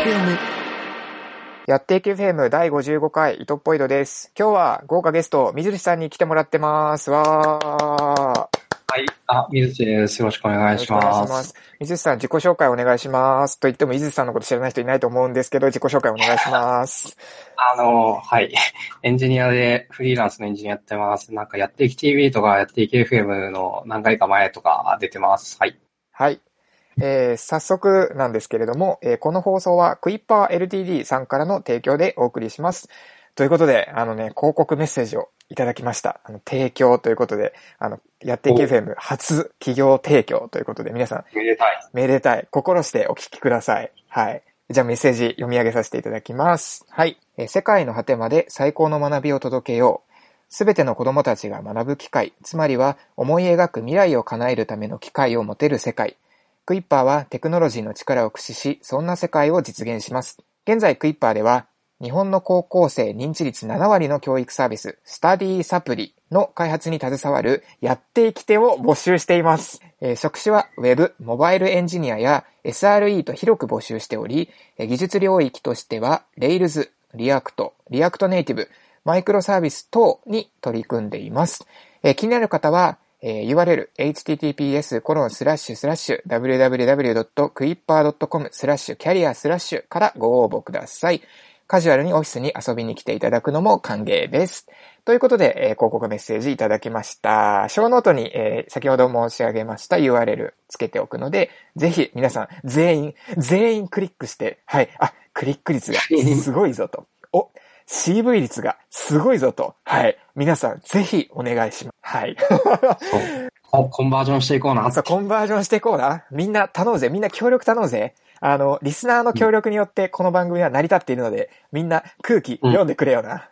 にやっていけ FM 第55回伊藤ポイドです。今日は豪華ゲスト水口さんに来てもらってます。わー。 はい。水口です。よろしくお願いします。 水口さん、自己紹介お願いします。と言っても、水口さんのこと知らない人いないと思うんですけど、自己紹介お願いします。 はい。エンジニアで、フリーランスのエンジニアやってます。なんか、やっていき TV とか、やっていき FM の何回か前とか出てます。はい。 はい。早速なんですけれども、この放送はクイッパー LTD さんからの提供でお送りします。ということで、広告メッセージをいただきました。提供ということで、やっていけ FM 初企業提供ということで、皆さん、 めでたい。 めでたい。心してお聞きください。はい。じゃあメッセージ読み上げさせていただきます。はい。世界の果てまで最高の学びを届けよう。すべての子供たちが学ぶ機会、つまりは思い描く未来を叶えるための機会を持てる世界。クイッパーはテクノロジーの力を駆使し、そんな世界を実現します。現在クイッパーでは、日本の高校生認知率7割の教育サービス、スタディサプリの開発に携わるやっていき手を募集しています。職種は Web、モバイルエンジニアや SRE と広く募集しており、技術領域としては Rails、React、React Native、マイクロサービス等に取り組んでいます。気になる方は、URL https://www.quipper.com/career/ からご応募ください。カジュアルにオフィスに遊びに来ていただくのも歓迎です。ということで、広告メッセージいただきました。ショーノートに、先ほど申し上げました URL つけておくので、ぜひ皆さん全員クリックして、はい、クリック率がすごいぞと。CV 率がすごいぞと。はい。皆さん、ぜひお願いします。はい。 コンバージョンしていこうな。 コンバージョンしていこうな。みんな頼むぜ。みんな協力頼むぜ。リスナーの協力によってこの番組は成り立っているので、みんな空気読んでくれよな。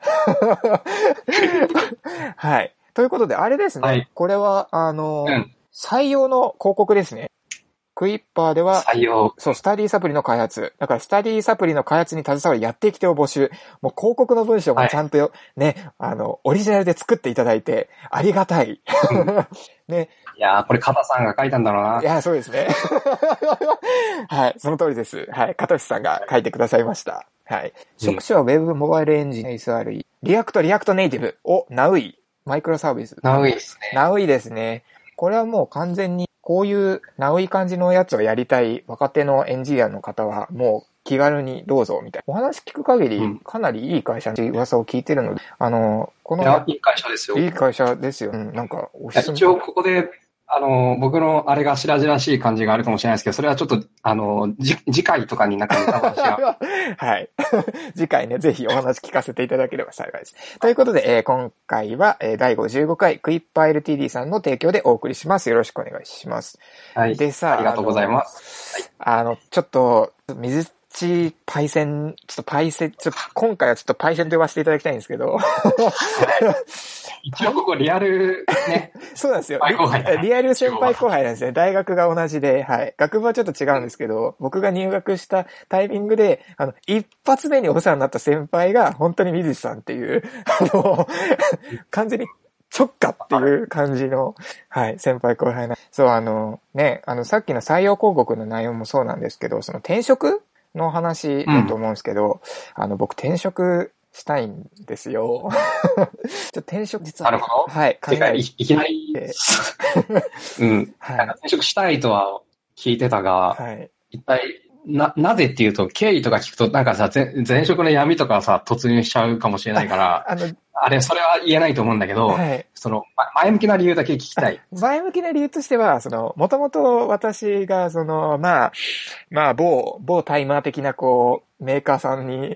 はい。ということで、あれですね。はい、これは、採用の広告ですね。クイッパーでは、スタディサプリの開発。だからスタディサプリの開発に携わるやっていき手を募集。もう広告の文章もちゃんと、ね、オリジナルで作っていただいて、ありがたい。 ね。いやー、これ、加藤さんが書いたんだろうな。 いやー、そうですね。はい、その通りです。はい、加藤さんが書いてくださいました。はい。職種は Web、モバイルエンジン、SRE、React Native を Naui、マイクロサービス。 Naui ですね。 Naui ですね。これはもう完全に、こういうNaui感じのやつをやりたい若手のエンジニアの方は、もう気軽にどうぞ、みたいな。お話聞く限り、かなりいい会社の噂を聞いてるので、 いや、いい会社ですよ。 いい会社ですよ。なんか、おすすめ。 一応ここで、僕のあれが白々しい感じがあるかもしれないですけど、それはちょっと、次回とかになんか見た話が。 はい。次回ね、ぜひお話聞かせていただければ幸いです。ということで、今回は、第55回クイッパー LTD さんの提供でお送りします。よろしくお願いします。 はい。 でさ、 ありがとうございます。 はい、ちょっと、パイセン、今回はちょっとパイセンと呼ばせていただきたいんですけど。 一応ここリアルね。 そうなんですよ。リアル先輩後輩なんですね。大学が同じで、はい。学部はちょっと違うんですけど、僕が入学したタイミングで、一発目にお世話になった先輩が、本当に水木さんっていう、完全に直下っていう感じの、はい、先輩後輩な。そう、さっきの採用広告の内容もそうなんですけど、その転職の話だと思うんですけど、僕転職したいんですよ。転職実は、 なるほど。はい、いきなり、うん。はい、転職したいとは聞いてたが、はい、一体、なぜっていうと、経緯とか聞くと、なんかさ、前職の闇とかさ、突入しちゃうかもしれないから、それは言えないと思うんだけど、はい、前向きな理由だけ聞きたい。 前向きな理由としては、もともと私が、某タイマー的な、メーカーさんに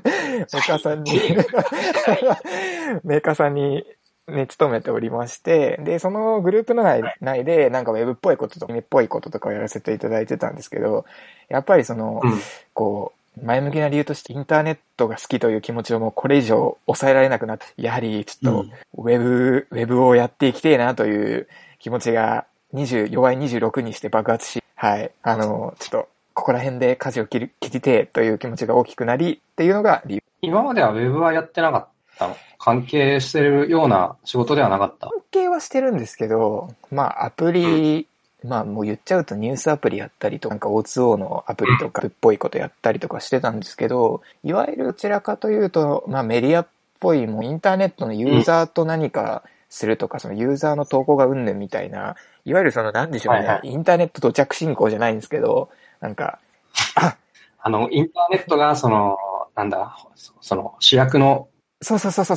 ね、勤めておりまして、で、そのグループの内で、なんかウェブっぽいこととか、っぽいこととかをやらせていただいてたんですけど、やっぱり前向きな理由としてインターネットが好きという気持ちをもうこれ以上抑えられなくなって、やはりちょっとウェブをやっていきてえなという気持ちが弱い26にして爆発し、はい、ちょっとここら辺で舵を切りてえという気持ちが大きくなりっていうのが理由。 今まではウェブはやってなかったの？関係してるような仕事ではなかった？ 関係はしてるんですけど、アプリまあもう言っちゃうとニュースアプリやったりとか、なんか O2O のアプリとかっぽいことやったりとかしてたんですけど、いわゆるどちらかというと、まあメディアっぽい、もうインターネットのユーザーと何かするとか、そのユーザーの投稿がうんぬんみたいな、いわゆるそのなんでしょうね、インターネット土着信仰じゃないんですけど、なんか、 インターネットがその主役のそう、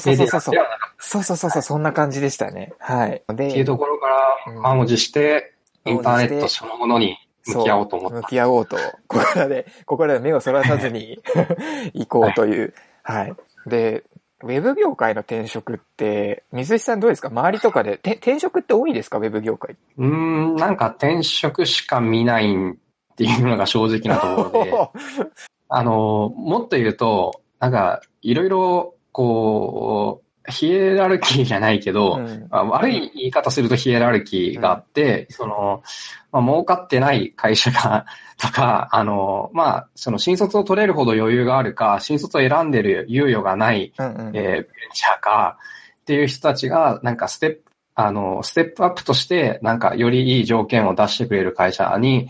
そんな感じでしたね。はい。 っていうところから満を持して、インターネットそのものに向き合おうと思った。 向き合おうと、ここらで目をそらさずに行こうという。はい。で、ウェブ業界の転職って、水石さんどうですか？周りとかで、転職って多いですか？ウェブ業界。 なんか転職しか見ないっていうのが正直なところで、もっと言うと、なんか、いろいろ、こう、ヒエラルキーじゃないけど、悪い言い方するとヒエラルキーがあって、儲かってない会社が、とか、その新卒を取れるほど余裕があるか、新卒を選んでる猶予がない、ベンチャーか、っていう人たちが、なんかステップアップとして、なんか、よりいい条件を出してくれる会社に、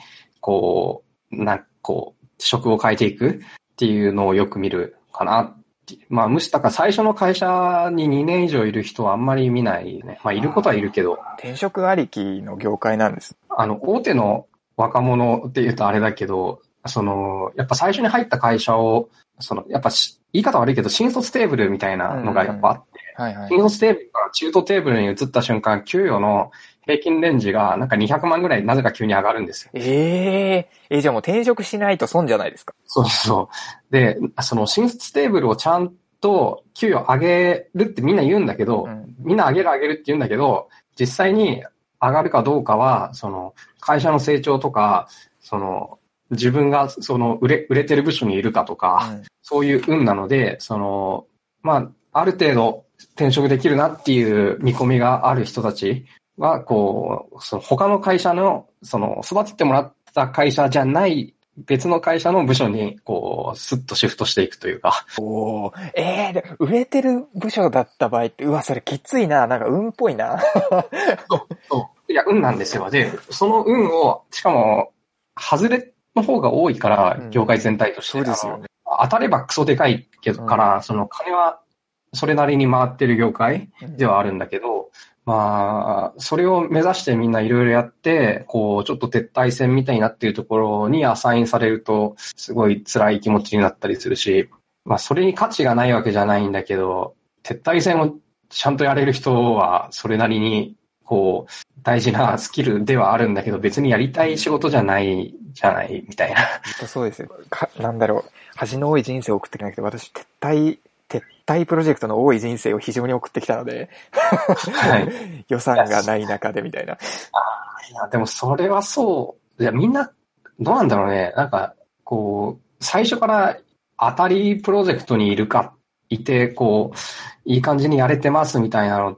職を変えていくっていうのをよく見るかな。まあ、むしろ最初の会社に2年以上いる人はあんまり見ないね。まあ、いることはいるけど。 転職ありきの業界なんです。 大手の若者って言うとあれだけど、やっぱ最初に入った会社を、やっぱ言い方悪いけど、新卒テーブルみたいなのがやっぱあって、新卒テーブルから中途テーブルに移った瞬間、給与の平均レンジがなんか200万ぐらいなぜか急に上がるんですよ。 じゃあもう転職しないと損じゃないですか。 そうそう。で、新卒テーブルをちゃんと給与上げるってみんな言うんだけど、みんな上げるって言うんだけど、実際に上がるかどうかは、会社の成長とか、自分が売れてる部署にいるかとか、そういう運なので、ある程度転職できるなっていう見込みがある人たちは、他の会社の、育ててもらった会社じゃない別の会社の部署に、スッとシフトしていくというか。 で、売れてる部署だった場合って、それきついな、なんか運っぽいな。 そう。いや、運なんですよ。で、その運を、しかも、外れの方が多いから、業界全体として。 そうですよね。 当たればクソでかいけどから、金はそれなりに回ってる業界ではあるんだけど、それを目指してみんないろいろやって、ちょっと撤退戦みたいになっているところにアサインされると、すごい辛い気持ちになったりするし、それに価値がないわけじゃないんだけど、撤退戦をちゃんとやれる人は、それなりに、大事なスキルではあるんだけど、別にやりたい仕事じゃないじゃない、みたいな。 そうですよ。恥の多い人生を送ってきなくて、私、撤退プロジェクトの多い人生を非常に送ってきたので、はい、予算がない中でみたいな。 いや、でもそれはそう。いや、みんな、どうなんだろうね。なんか、最初から当たりプロジェクトにいて、いい感じにやれてますみたいなのって、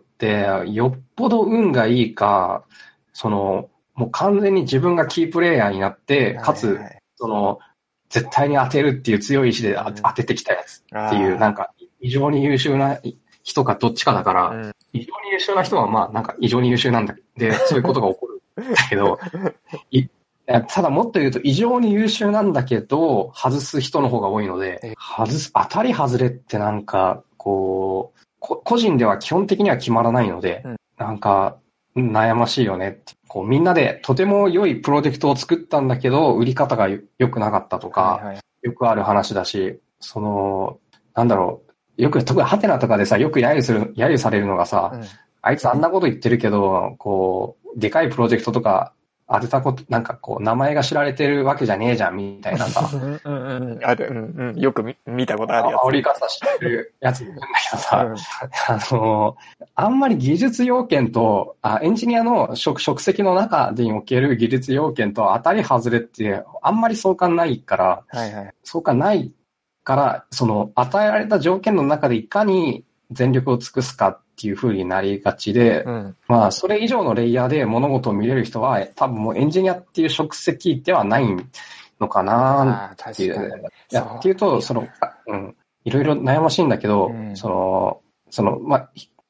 よっぽど運がいいか、もう完全に自分がキープレイヤーになって、かつ、絶対に当てるっていう強い意志で当ててきたやつっていう、なんか、異常に優秀な人かどっちかだから、異常に優秀な人はなんか異常に優秀なんだ。で、そういうことが起こるんだけど、ただもっと言うと異常に優秀なんだけど、外す人の方が多いので、当たり外れってなんか、個人では基本的には決まらないので、なんか、悩ましいよねって。みんなでとても良いプロジェクトを作ったんだけど、売り方が良くなかったとか、よくある話だし、なんだろう、特にハテナとかでさ、よく揶揄されるのがさ、あいつあんなこと言ってるけど、でかいプロジェクトとか、当てたこと、なんか名前が知られてるわけじゃねえじゃん、みたいなさ。 よく見たことあるやつ。 煽り方してるやついるんだけどさ、あんまり技術要件と、エンジニアの職責の中でにおける技術要件と当たり外れって、あんまり相関ないから、相関ないから、与えられた条件の中でいかに全力を尽くすかっていう風になりがちで、それ以上のレイヤーで物事を見れる人は、多分もうエンジニアっていう職責ではないのかなっていう。っていうと、いろいろ悩ましいんだけど、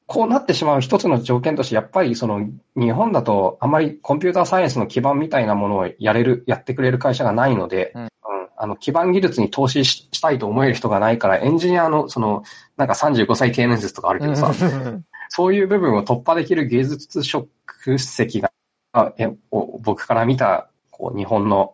こうなってしまう一つの条件として、やっぱりその日本だとあまりコンピューターサイエンスの基盤みたいなものをやってくれる会社がないので、基盤技術に投資したいと思える人がないから、エンジニアのなんか35歳定年説とかあるけどさ、そういう部分を突破できる芸術職責が、僕から見た、日本の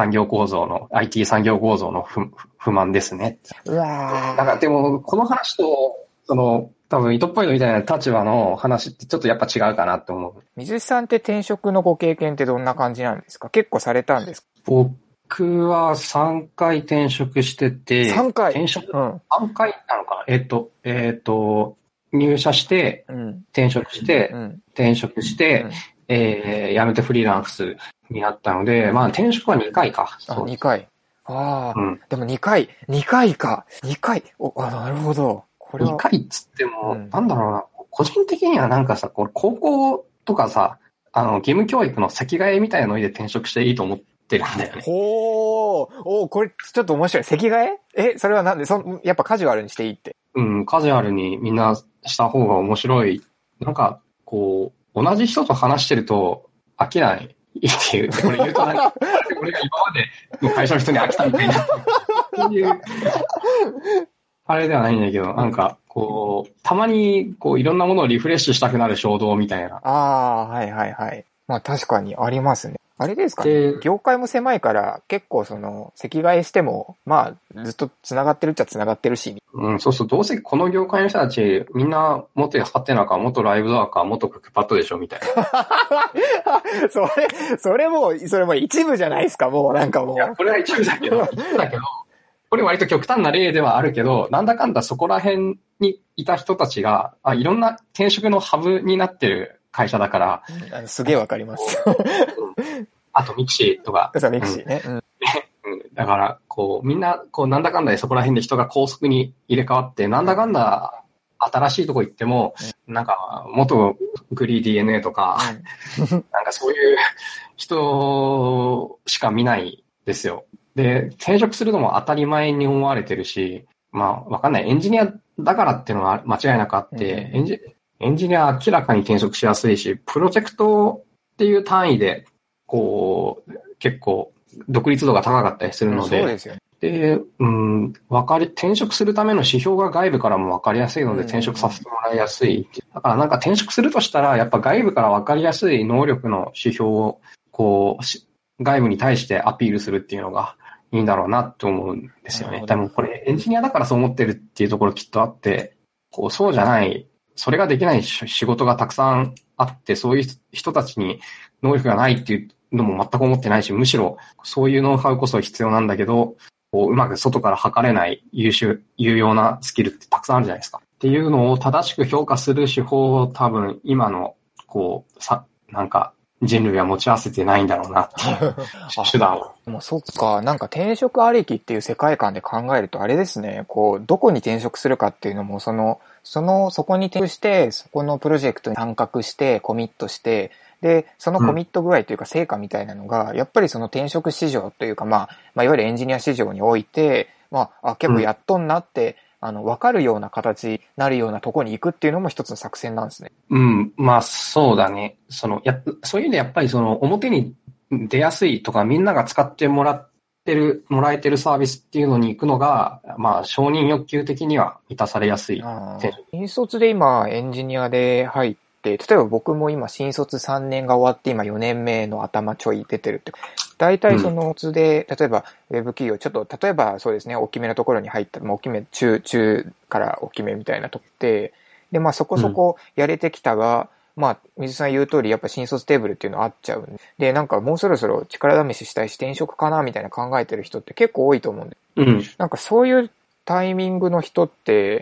IT 産業構造の不満ですね。 うわなんかでも、この話と、多分、糸っぽいのみたいな立場の話ってちょっとやっぱ違うかなって思う。 水木さんって転職のご経験ってどんな感じなんですか？結構されたんですか？ 僕は3回転職してて、 3回転職、3回なのかな入社して、転職して、転職して、辞めてフリーランスになったので、まあ転職は2回か。 2回。でも2回か。2回。なるほど。これは。 2回っつっても、なんだろうな、個人的にはなんかさ、高校とかさ、義務教育の席替えみたいなので転職していいと思ってるんだよね。 これちょっと面白い。席替え？それはなんで、やっぱカジュアルにしていいって。 カジュアルにみんなした方が面白い。なんか、同じ人と話してると飽きないっていう。これ言うとなんか、俺が今までの会社の人に飽きたみたいな。そういう、あれではないんだけど、なんか、たまに、いろんなものをリフレッシュしたくなる衝動みたいな。 はいはいはい。まあ確かにありますね。あれですかね。業界も狭いから、結構席替えしても、まあ、ずっと繋がってるっちゃ繋がってるし。 そうそう、どうせこの業界の人たち、みんな、元ハテナか、元ライブドアか、元クックパッドでしょ、みたいな。 それも一部じゃないですか、もうなんかもう。 いや、これは一部だけど、これ割と極端な例ではあるけど、なんだかんだそこら辺にいた人たちが、いろんな転職のハブになってる会社だから。 すげえわかります。 あとミクシーとか。 ミクシーね。 だから、みんな、なんだかんだでそこら辺で人が高速に入れ替わって、なんだかんだ新しいとこ行っても、なんか、元グリー DNA とか、なんかそういう人しか見ないですよ。で、転職するのも当たり前に思われてるし、まあ、わかんない。エンジニアだからっていうのは間違いなくあって、エンジニア明らかに転職しやすいし、プロジェクトっていう単位で、結構、独立度が高かったりするので、 そうですよね。 で、転職するための指標が外部からも分かりやすいので転職させてもらいやすい。だからなんか転職するとしたら、やっぱ外部から分かりやすい能力の指標を、外部に対してアピールするっていうのがいいんだろうなって思うんですよね。でもこれエンジニアだからそう思ってるっていうところきっとあって、そうじゃない、それができない仕事がたくさんあって、そういう人たちに能力がないっていうのも全く思ってないし、むしろそういうノウハウこそ必要なんだけど、うまく外から測れない有用なスキルってたくさんあるじゃないですか。っていうのを正しく評価する手法を多分今の、なんか人類は持ち合わせてないんだろうなっていう手段を。 もうそっか、なんか転職ありきっていう世界観で考えるとあれですね、どこに転職するかっていうのもそこに転職して、そこのプロジェクトに参画して、コミットして、で、そのコミット具合というか成果みたいなのが、やっぱりその転職市場というか、まあ、いわゆるエンジニア市場において、結構やっとんなって、わかるような形になるようなとこに行くっていうのも一つの作戦なんですね。 まあ、そうだね。そういう意味でやっぱり表に出やすいとか、みんなが使ってもらえてるサービスっていうのに行くのが、まあ、承認欲求的には満たされやすい。 新卒で今、エンジニアで入って、例えば僕も今、新卒3年が終わって、今4年目の頭ちょい出てるって。大体その図で、例えば、ウェブ企業、ちょっと、例えばそうですね、大きめのところに入った、大きめ、中から大きめみたいなとこで、で、まあそこそこやれてきたが、まあ、水さん言う通り、やっぱ新卒テーブルっていうのあっちゃうんで、なんかもうそろそろ力試ししたいし転職かなみたいな考えてる人って結構多いと思うんで。なんかそういうタイミングの人って、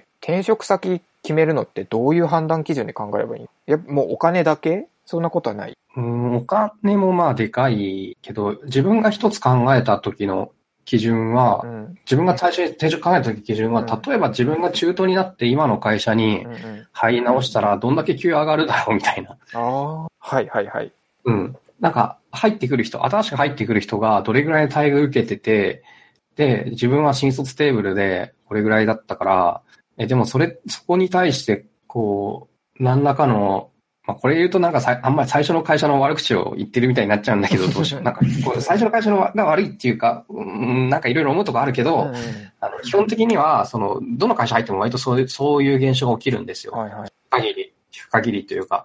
転職先決めるのってどういう判断基準で考えればいい？もうお金だけ？そんなことはない？ お金もまあでかいけど、自分が一つ考えた時の基準は、自分が最初に転職考えた時基準は、例えば自分が中途になって今の会社に入り直したらどんだけ給上がるだろうみたいな。 はいはいはい。 なんか新しく入ってくる人がどれぐらいの待遇受けてて、で、自分は新卒テーブルでこれぐらいだったから、でもそこに対して、 何らかの、まあ、これ言うとなんかあんまり最初の会社の悪口を言ってるみたいになっちゃうんだけど、どうしよう。なんか、こう最初の会社のが悪いっていうか、なんかいろいろ思うとこあるけど、基本的には、どの会社入っても割とそういう現象が起きるんですよ。 はいはい。 聞く限りというか、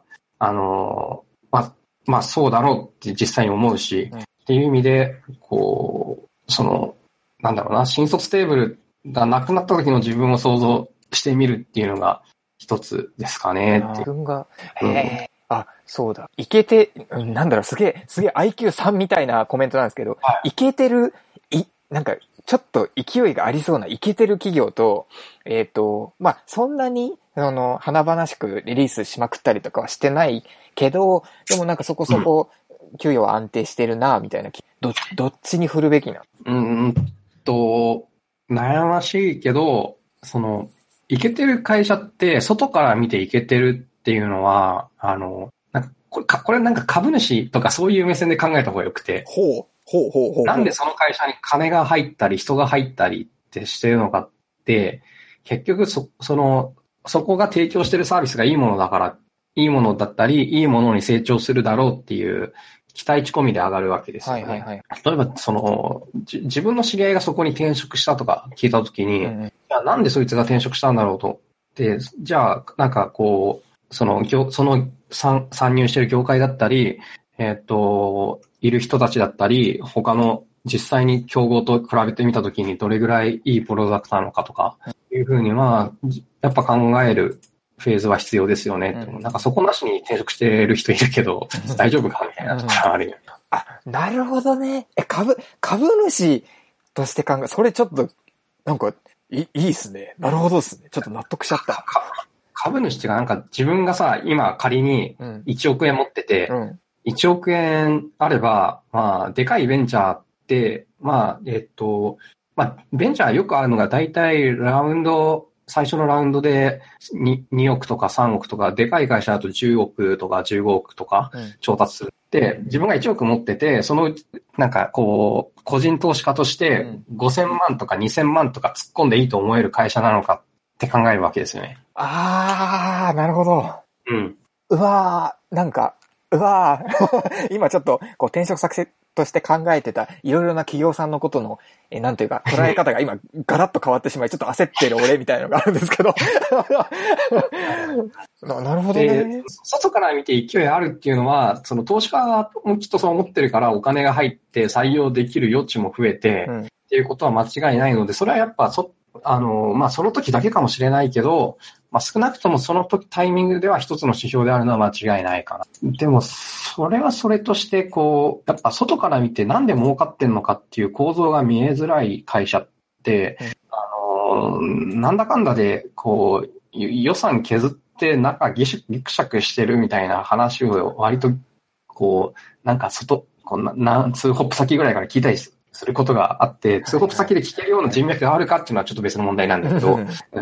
まあそうだろうって実際に思うし、っていう意味で、こう、なんだろうな、新卒テーブルがなくなった時の自分を想像してみるっていうのが一つですかねって。 自分が、そうだ。イケて、なんだろう、すげえ IQ3 みたいなコメントなんですけど、イケてる、なんか、ちょっと勢いがありそうなイケてる企業と、まあ、そんなに、華々しくリリースしまくったりとかはしてないけど、でもなんかそこそこ、給与は安定してるな、みたいな、どっちに振るべきな？ 悩ましいけど、イケてる会社って、外から見てイケてるっていうのは、なんかこれなんか株主とかそういう目線で考えた方がよくて。なんでその会社に金が入ったり人が入ったりってしてるのかって、結局そこが提供してるサービスがいいものだから、いいものだったり、いいものに成長するだろうっていう期待値込みで上がるわけですよね。例えば、自分の知り合いがそこに転職したとか聞いたときに、じゃあなんでそいつが転職したんだろうと。で、じゃあ、なんかこう、参入してる業界だったり、いる人たちだったり、他の実際に競合と比べてみたときにどれぐらいいいプロダクトなのかとか、いうふうには、やっぱ考えるフェーズは必要ですよね。なんかそこなしに転職してる人いるけど、大丈夫かみたいなところあるよ。 なるほどね。株主として考え、それちょっと、なんか、いいっすね。なるほどっすね。ちょっと納得しちゃった。 株主っていうかなんか自分がさ、今仮に1億円持ってて、1億円あれば、まあ、でかいベンチャーって、まあ、まあ、ベンチャーよくあるのが大体最初のラウンドで 2億とか3億とか、でかい会社だと10億とか15億とか調達する。で、自分が1億持ってて、そのうち、なんかこう、個人投資家として5000万とか2000万とか突っ込んでいいと思える会社なのかって考えるわけですよね。 なるほど。今ちょっと、こう、転職先として考えてた、いろいろな企業さんのことの、なんというか、捉え方が今、ガラッと変わってしまい、ちょっと焦ってる俺みたいなのがあるんですけど。なるほどね。 外から見て勢いあるっていうのは、投資家もきっとそう思ってるから、お金が入って採用できる余地も増えて、っていうことは間違いないので、それはやっぱまあ、その時だけかもしれないけど、まあ、少なくともその時タイミングでは一つの指標であるのは間違いないかな。でも、それはそれとして、こう、やっぱ外から見てなんで儲かってんのかっていう構造が見えづらい会社って、なんだかんだで、こう、予算削って中ギクシャクしてるみたいな話を割と、こう、なんかこんな、2ホップ先ぐらいから聞いたりすることがあって、2ホップ先で聞けるような人脈があるかっていうのはちょっと別の問題なんだけど、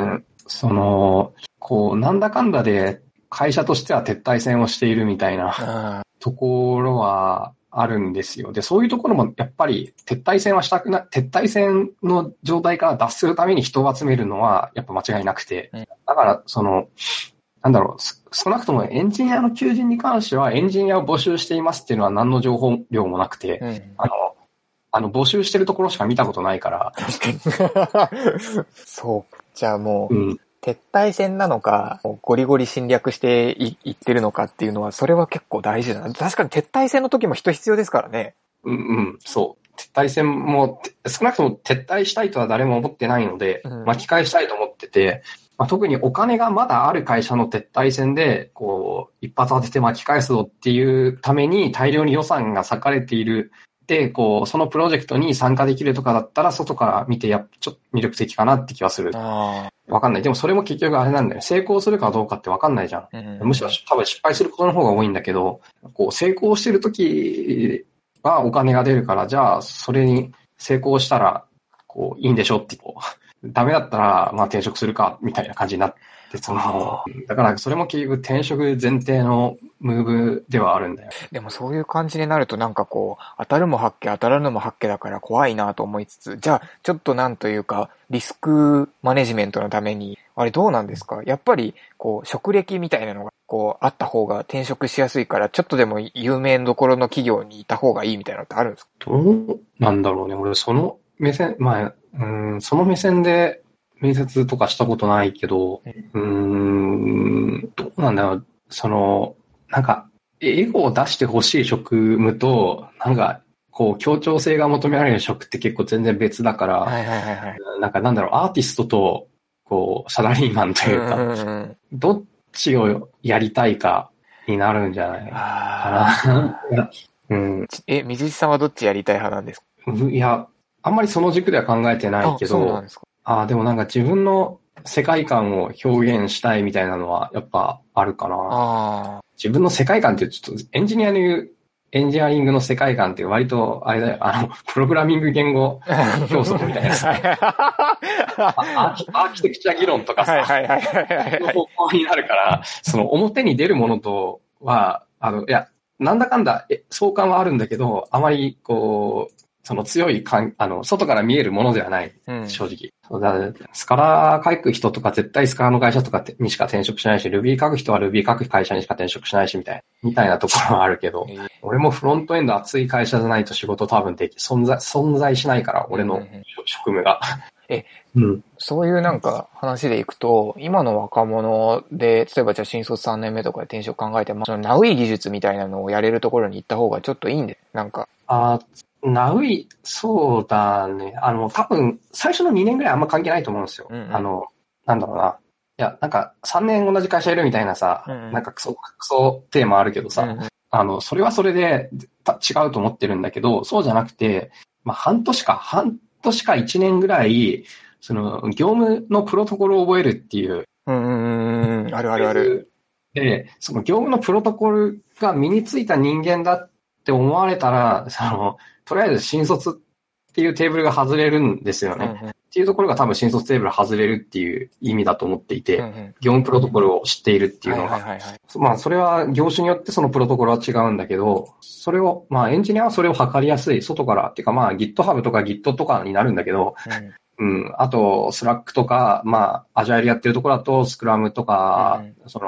こう、なんだかんだで会社としては撤退戦をしているみたいなところはあるんですよ。で、そういうところもやっぱり撤退戦の状態から脱するために人を集めるのはやっぱ間違いなくて、だからなんだろう、少なくともエンジニアの求人に関してはエンジニアを募集していますっていうのは何の情報量もなくて、募集してるところしか見たことないから。 そう。じゃあもう、撤退戦なのか、ゴリゴリ侵略していってるのかっていうのは、それは結構大事だな。確かに撤退戦の時も人必要ですからね。 そう。撤退戦も、少なくとも撤退したいとは誰も思ってないので、巻き返したいと思ってて、まあ、特にお金がまだある会社の撤退戦で、こう、一発当てて巻き返すぞっていうために大量に予算が割かれている。で、こう、そのプロジェクトに参加できるとかだったら、外から見てちょっと魅力的かなって気はする。わかんない。でもそれも結局あれなんだよ。成功するかどうかってわかんないじゃん。むしろ多分失敗することの方が多いんだけど、こう、成功してるときはお金が出るから、じゃあ、それに成功したら、こう、いいんでしょって、こう、ダメだったら、まあ転職するか、みたいな感じになって、だからそれも結局転職前提のムーブではあるんだよ。 でもそういう感じになるとなんかこう、当たるも八卦当たらぬも八卦だから怖いなと思いつつ、じゃあちょっとなんというか、リスクマネジメントのために、あれどうなんですか？やっぱりこう、職歴みたいなのがこう、あった方が転職しやすいから、ちょっとでも有名どころの企業にいた方がいいみたいなのってあるんですか？ どうなんだろうね。俺、その目線、その目線で面接とかしたことないけど、どうなんだろう。なんか、エゴを出してほしい職務と、なんか、こう、協調性が求められる職って結構全然別だから、なんかなんだろう、アーティストと、こう、サラリーマンというか、どっちをやりたいかになるんじゃないかな。 水地さんはどっちやりたい派なんですか？ いや、あんまりその軸では考えてないけど、そうなんですか。でもなんか自分の世界観を表現したいみたいなのはやっぱあるかな。自分の世界観ってちょっとエンジニアリングの世界観って割とあれだよ、プログラミング言語競争みたいなさ。アーキテクチャ議論とかさ、の方向になるから、その表に出るものとは、いや、なんだかんだ相関はあるんだけど、あまりこう、その強い外から見えるものではない、正直。スカラ書く人とか絶対スカラの会社とかにしか転職しないし、Ruby 書く人は Ruby 書く会社にしか転職しないしみたいなところはあるけど、俺もフロントエンド熱い会社じゃないと仕事多分存在しないから、俺の職務が。 そういうなんか話でいくと、今の若者で、例えばじゃあ新卒3年目とかで転職考えても、そのナウイ技術みたいなのをやれるところに行った方がちょっといいんで、なんか。 ナウイ、そうだね。多分、最初の2年ぐらいあんま関係ないと思うんですよ。なんだろうな。いや、なんか、3年同じ会社いるみたいなさ、なんかクソテーマあるけどさ、それはそれで違うと思ってるんだけど、そうじゃなくて、半年か1年ぐらい、業務のプロトコルを覚えるっていう。 あるあるある。 で、その業務のプロトコルが身についた人間だって思われたら、とりあえず新卒っていうテーブルが外れるんですよね。っていうところが多分新卒テーブル外れるっていう意味だと思っていて、業務プロトコルを知っているっていうのが。それは業種によってそのプロトコルは違うんだけど、それを、エンジニアはそれを測りやすい、外から、っていうかGitHub とか Git とかになるんだけど、あと、Slack とか、Agile やってるところだと、Scrum とか、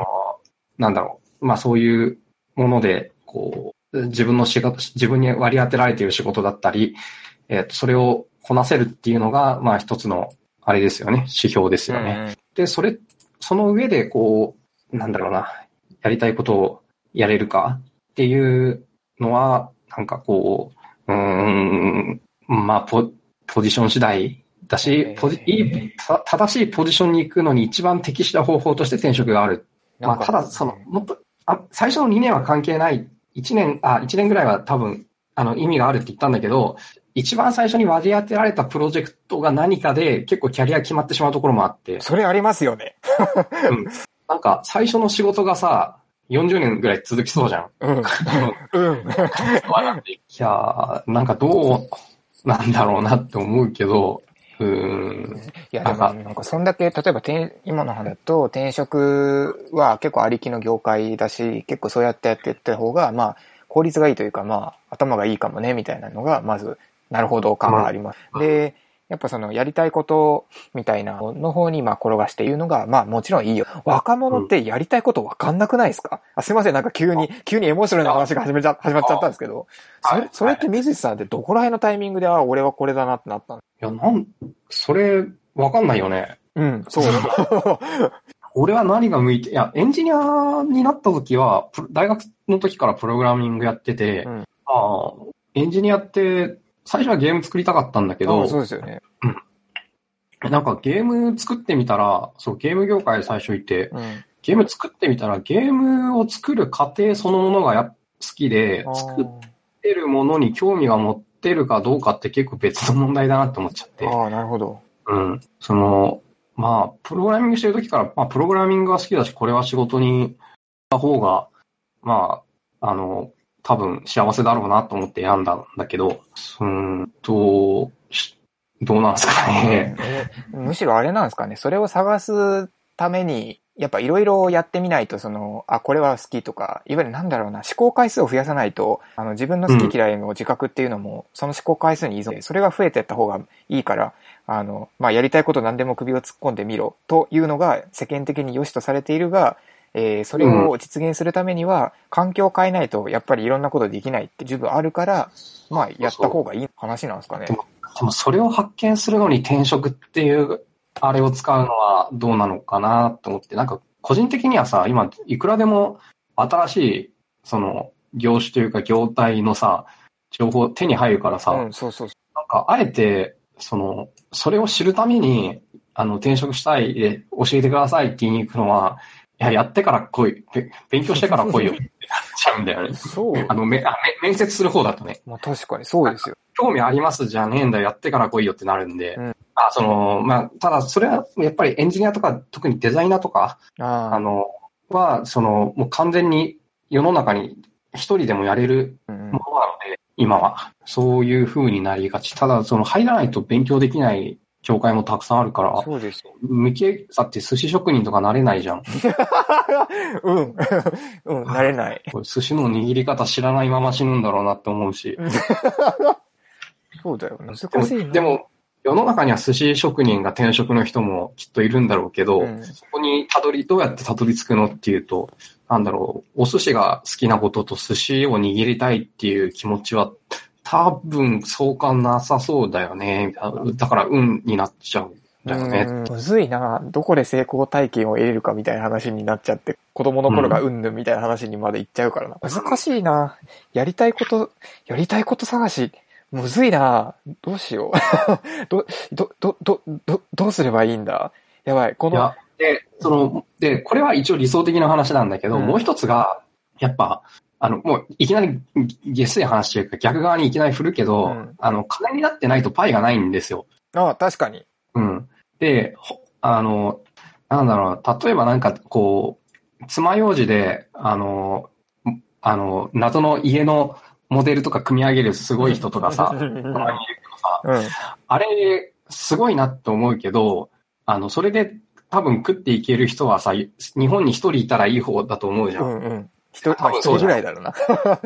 そういうもので、こう、自分に割り当てられている仕事だったり、それをこなせるっていうのが、一つの、あれですよね、指標ですよね。で、その上で、こう、やりたいことをやれるかっていうのは、なんかこう、ポジション次第だし、正しいポジションに行くのに一番適した方法として転職がある。ただ、もっと、最初の2年は関係ない。1年ぐらいは多分、意味があるって言ったんだけど、一番最初に割り当てられたプロジェクトが何かで結構キャリア決まってしまうところもあって。 それありますよね。 なんか、最初の仕事がさ、40年ぐらい続きそうじゃん。いやー、なんかどうなんだろうなって思うけど、 いや、でもなんかそんだけ、例えば今の話だと転職は結構ありきの業界だし、結構そうやっていった方が、効率がいいというか、頭がいいかもね、みたいなのが、まず、なるほど感があります。で、やっぱやりたいことみたいなの方に転がして言うのが、もちろんいいよ。若者ってやりたいことわかんなくないですか？すいません、なんか急にエモーショナルな話が始まっちゃったんですけど、それって水地さんってどこら辺のタイミングで、俺はこれだなってなったの？ いや、それ、わかんないよね。 そう。 俺は何が向いて、エンジニアになった時は、大学の時からプログラミングやってて、エンジニアって、最初はゲーム作りたかったんだけど、 そうですよね。 なんかゲーム作ってみたら、ゲーム業界最初いて、ゲーム作ってみたら、ゲームを作る過程そのものが好きで、作ってるものに興味が持ってるかどうかって結構別の問題だなって思っちゃって。 なるほど。 プログラミングしてる時から、プログラミングが好きだし、これは仕事にした方が、多分幸せだろうなと思って選んだんだけど、どうなんですかね。 むしろあれなんですかね。それを探すために、やっぱいろいろやってみないと、これは好きとか、いわゆる思考回数を増やさないと、自分の好き嫌いの自覚っていうのも、その思考回数に依存で、それが増えていった方がいいから、やりたいこと何でも首を突っ込んでみろというのが世間的に良しとされているが、 それを実現するためには、環境を変えないと、やっぱりいろんなことできないって十分あるから、まあ、やった方がいい話なんですかね。 でもそれを発見するのに転職っていう、あれを使うのはどうなのかなと思って、なんか、個人的にはさ、今、いくらでも新しい、その、業種というか業態のさ、情報手に入るからさ、 そうそう。 なんか、あえて、それを知るために、転職したいで教えてくださいって言いに行くのは、やってから来い、勉強してから来いよってなっちゃうんだよね。 そう。 面接する方だとね。 まあ確かにそうですよ。 興味ありますじゃねえんだよ、やってから来いよってなるんで。ただそれはやっぱりエンジニアとか、特にデザイナーとか、もう完全に世の中に一人でもやれるものなので、今は。そういう風になりがち。ただ、入らないと勉強できない業界もたくさんあるから、 そうですよ。 無経験って寿司職人とかなれないじゃん。 なれない。 寿司の握り方知らないまま死ぬんだろうなって思うし。 そうだよ。難しいな。 でも、世の中には寿司職人が転職の人もきっといるんだろうけど、そこにどうやってたどり着くのっていうと、お寿司が好きなことと寿司を握りたいっていう気持ちは多分相関なさそうだよね。だから運になっちゃうんだよね。 むずいな。どこで成功体験を得れるかみたいな話になっちゃって、子供の頃がうんぬんみたいな話にまで行っちゃうからな。難しいな。やりたいこと探し。むずいな。どうしよう。どうすればいいんだ。やばい。これは一応理想的な話なんだけど、もう一つが、やっぱ、もういきなり下水話というか逆側にいきなり振るけど、金になってないとパイがないんですよ。 ああ、確かに。 で、なんだろう、例えばなんかこう、爪楊枝で、謎の家のモデルとか組み上げるすごい人とかさ、あれ、すごいなって思うけど、それで多分食っていける人はさ、日本に一人いたらいい方だと思うじゃん。 一人ぐらいだろうな。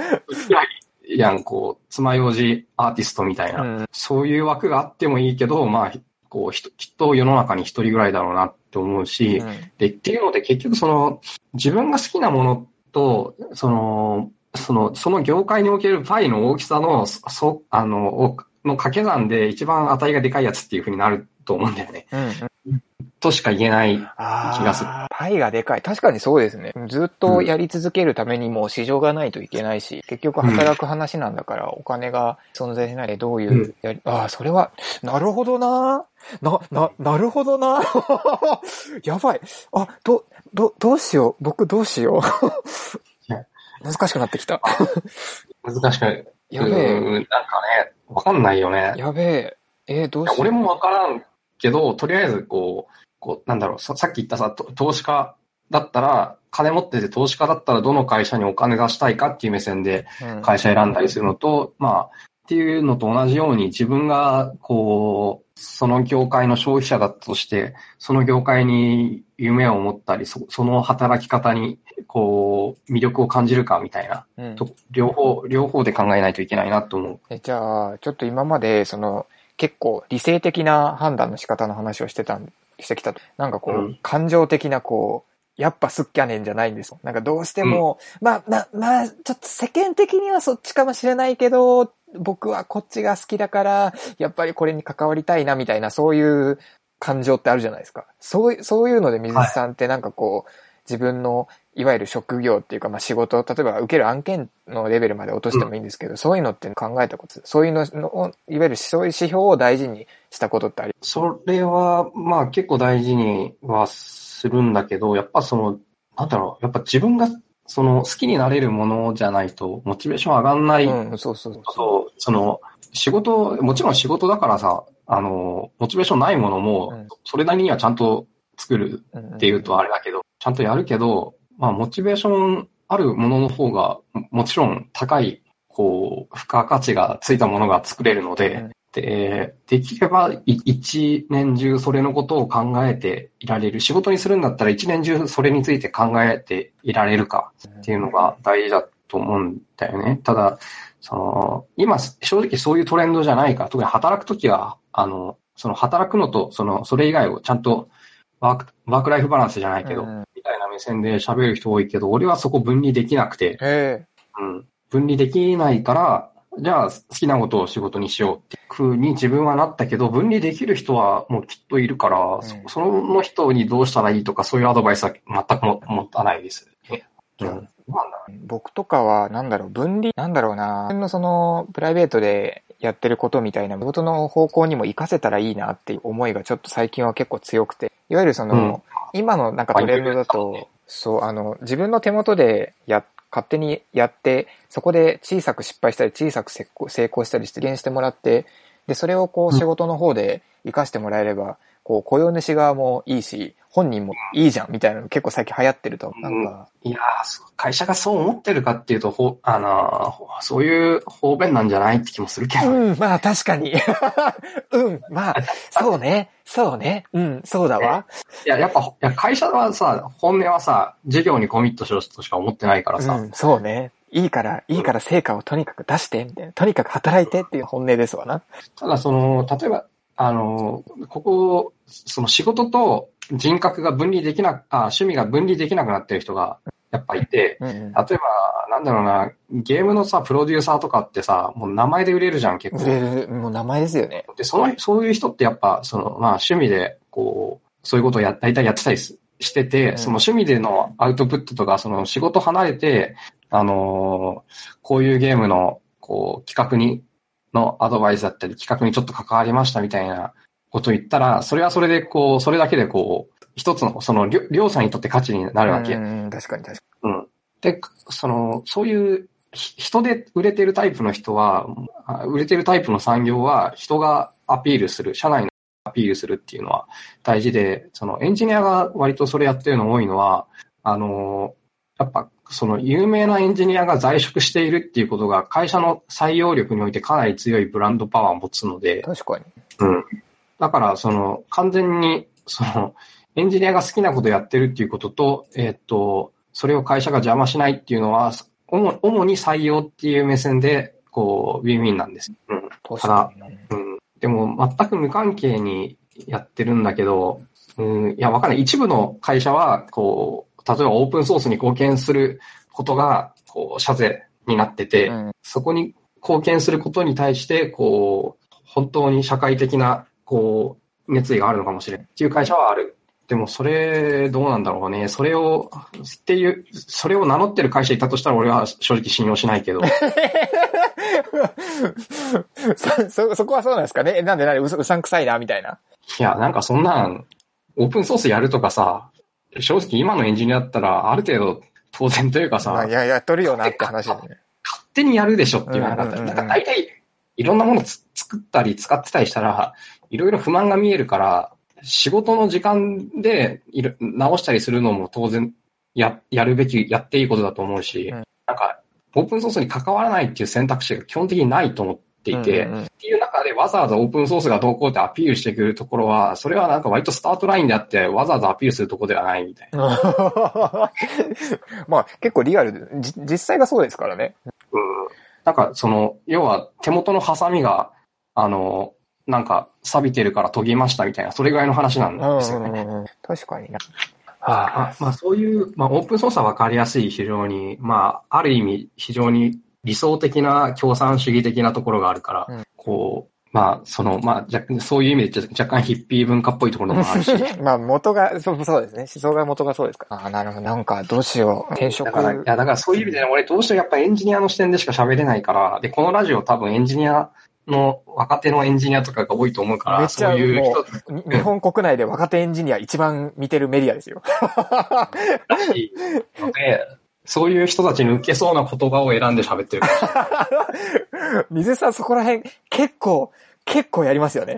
爪楊枝アーティストみたいな、そういう枠があってもいいけど、まあ、きっと世の中に一人ぐらいだろうなって思うし、っていうので結局自分が好きなものと、その業界におけるパイの大きさの、掛け算で一番値がでかいやつっていう風になると思うんだよね。としか言えない気がする。 パイがでかい。確かにそうですね。ずっとやり続けるためにも市場がないといけないし、結局働く話なんだからお金が存在しないでどういうそれは、なるほどな。なるほどな。やばい。どうしよう。僕どうしよう。難しくなってきた。 難しく。 やべえ。 なんかね、わかんないよね。 やべえ。どうしよう。 俺もわからんけど、とりあえずなんだろう、さっき言ったさ、投資家だったら、金持ってて投資家だったらどの会社にお金出したいかっていう目線で会社選んだりするのと、っていうのと同じように自分が、その業界の消費者だとして、その業界に夢を持ったり、その働き方に、魅力を感じるかみたいな、両方で考えないといけないなと思う。 じゃあ、ちょっと今まで、結構理性的な判断の仕方の話をしてきたと。なんか感情的なやっぱすっきゃねんじゃないんですよ。なんかどうしても、ちょっと世間的にはそっちかもしれないけど、僕はこっちが好きだから、やっぱりこれに関わりたいなみたいな、そういう感情ってあるじゃないですか。そういうので水木さんってなんか自分のいわゆる職業っていうか、仕事、例えば受ける案件のレベルまで落としてもいいんですけど、そういうのって考えたこと、そういうのを、いわゆるそういう指標を大事にしたことってあり？ それは、結構大事にはするんだけど、やっぱなんだろう、やっぱ自分が好きになれるものじゃないと、モチベーション上がんない。仕事、もちろん仕事だからさ、モチベーションないものも、それなりにはちゃんと作るっていうとあれだけど、ちゃんとやるけど、モチベーションあるものの方が、もちろん高い、付加価値がついたものが作れるので、できれば一年中それのことを考えていられる。仕事にするんだったら一年中それについて考えていられるかっていうのが大事だと思うんだよね。ただ、今正直そういうトレンドじゃないから、特に働くときは、働くのと、それ以外をちゃんとワークライフバランスじゃないけど、みたいな目目線で喋る人多いけど、俺はそこ分離できなくて、分離できないから、じゃあ好きなことを仕事にしようっていう風に自分はなったけど、分離できる人はもうきっといるから、その人にどうしたらいいとかそういうアドバイスは全く持たないです。 僕とかは、分離、自分のその、プライベートでやってることみたいな、仕事の方向にも活かせたらいいなっていう思いがちょっと最近は結構強くて、いわゆるその、今のトレンドだと、そう、自分の手元で勝手にやって、そこで小さく失敗したり、小さく成功したりして、実現してもらって、で、それをこう仕事の方で活かしてもらえれば、こう雇用主側もいいし、本人もいいじゃんみたいなの結構最近流行ってると。 いやー、会社がそう思ってるかっていうと、そういう方便なんじゃないって気もするけど。 まあ確かに。まあ、そうね、そうだわ。 やっぱ会社はさ、本音はさ、事業にコミットしろとしか思ってないからさ。 そうね。いいから成果をとにかく出して、みたいな。とにかく働いてっていう本音ですわな。 ただ例えば、その仕事と人格が分離でき趣味が分離できなくなってる人がやっぱいて、例えば、ゲームのさ、プロデューサーとかってさ、もう名前で売れるじゃん、結構。 売れる、もう名前ですよね。 で、そういう人ってやっぱ、趣味で、こう、そういうことを大体やってたりしてて、その趣味でのアウトプットとか、その仕事離れて、こういうゲームの、こう、企画のアドバイスだったり、企画にちょっと関わりましたみたいなことを言ったら、それはそれでこう、それだけでこう、一つの、両者にとって価値になるわけ。 確かに。 で、そういう人で売れてるタイプの人は、売れてるタイプの産業は人がアピールする、社内のアピールするっていうのは大事で、エンジニアが割とそれやってるの多いのは、やっぱ有名なエンジニアが在職しているっていうことが会社の採用力においてかなり強いブランドパワーを持つので。 確かに。 だから完全にエンジニアが好きなことやってるっていうことと、それを会社が邪魔しないっていうのは、主に採用っていう目線で、こう、ウィンウィンなんです。ただ、でも全く無関係にやってるんだけど、いや、わかんない。一部の会社は、こう、例えばオープンソースに貢献することが、こう、社税になってて、そこに貢献することに対して、こう、本当に社会的な、こう、熱意があるのかもしれないっていう会社はある。でもそれ、どうなんだろうね。それを名乗ってる会社いたとしたら俺は正直信用しないけど。 そこはそうなんですかね。なんでうさんくさいな、みたいな。 いや、なんかそんなん、オープンソースやるとかさ、正直今のエンジニアだったらある程度当然というかさ。 やっとるよなって話ですね。 勝手にやるでしょっていうのがなんか大体いろんなもの作ったり使ってたりしたら、いろいろ不満が見えるから、仕事の時間で直したりするのも当然やっていいことだと思うし、なんかオープンソースに関わらないっていう選択肢が基本的にないと思っていて、っていう中でわざわざオープンソースがどうこうってアピールしてくるところは、それはなんか割とスタートラインであってわざわざアピールするところではないみたいな。 まあ結構リアルで、実際がそうですからね。 なんか要は手元のハサミが、なんか錆びてるから研ぎましたみたいな、それぐらいの話なんですよね。 確かにな。 まあそういう、まあオープンソースはわかりやすい非常に、まあある意味非常に理想的な共産主義的なところがあるから、こう、まあそういう意味で若干ヒッピー文化っぽいところもあるし。 まあ元が、そうですね。思想が元がそうですか。なるほど。なんかどうしよう。転職。 だからそういう意味で、俺どうしてもやっぱエンジニアの視点でしか喋れないから、で、このラジオ多分エンジニアの若手のエンジニアとかが多いと思うから、そういう人。 日本国内で若手エンジニア一番見てるメディアですよ。 らしいので、そういう人たちに受けそうな言葉を選んで喋ってるから。 水さんそこら辺結構やりますよね。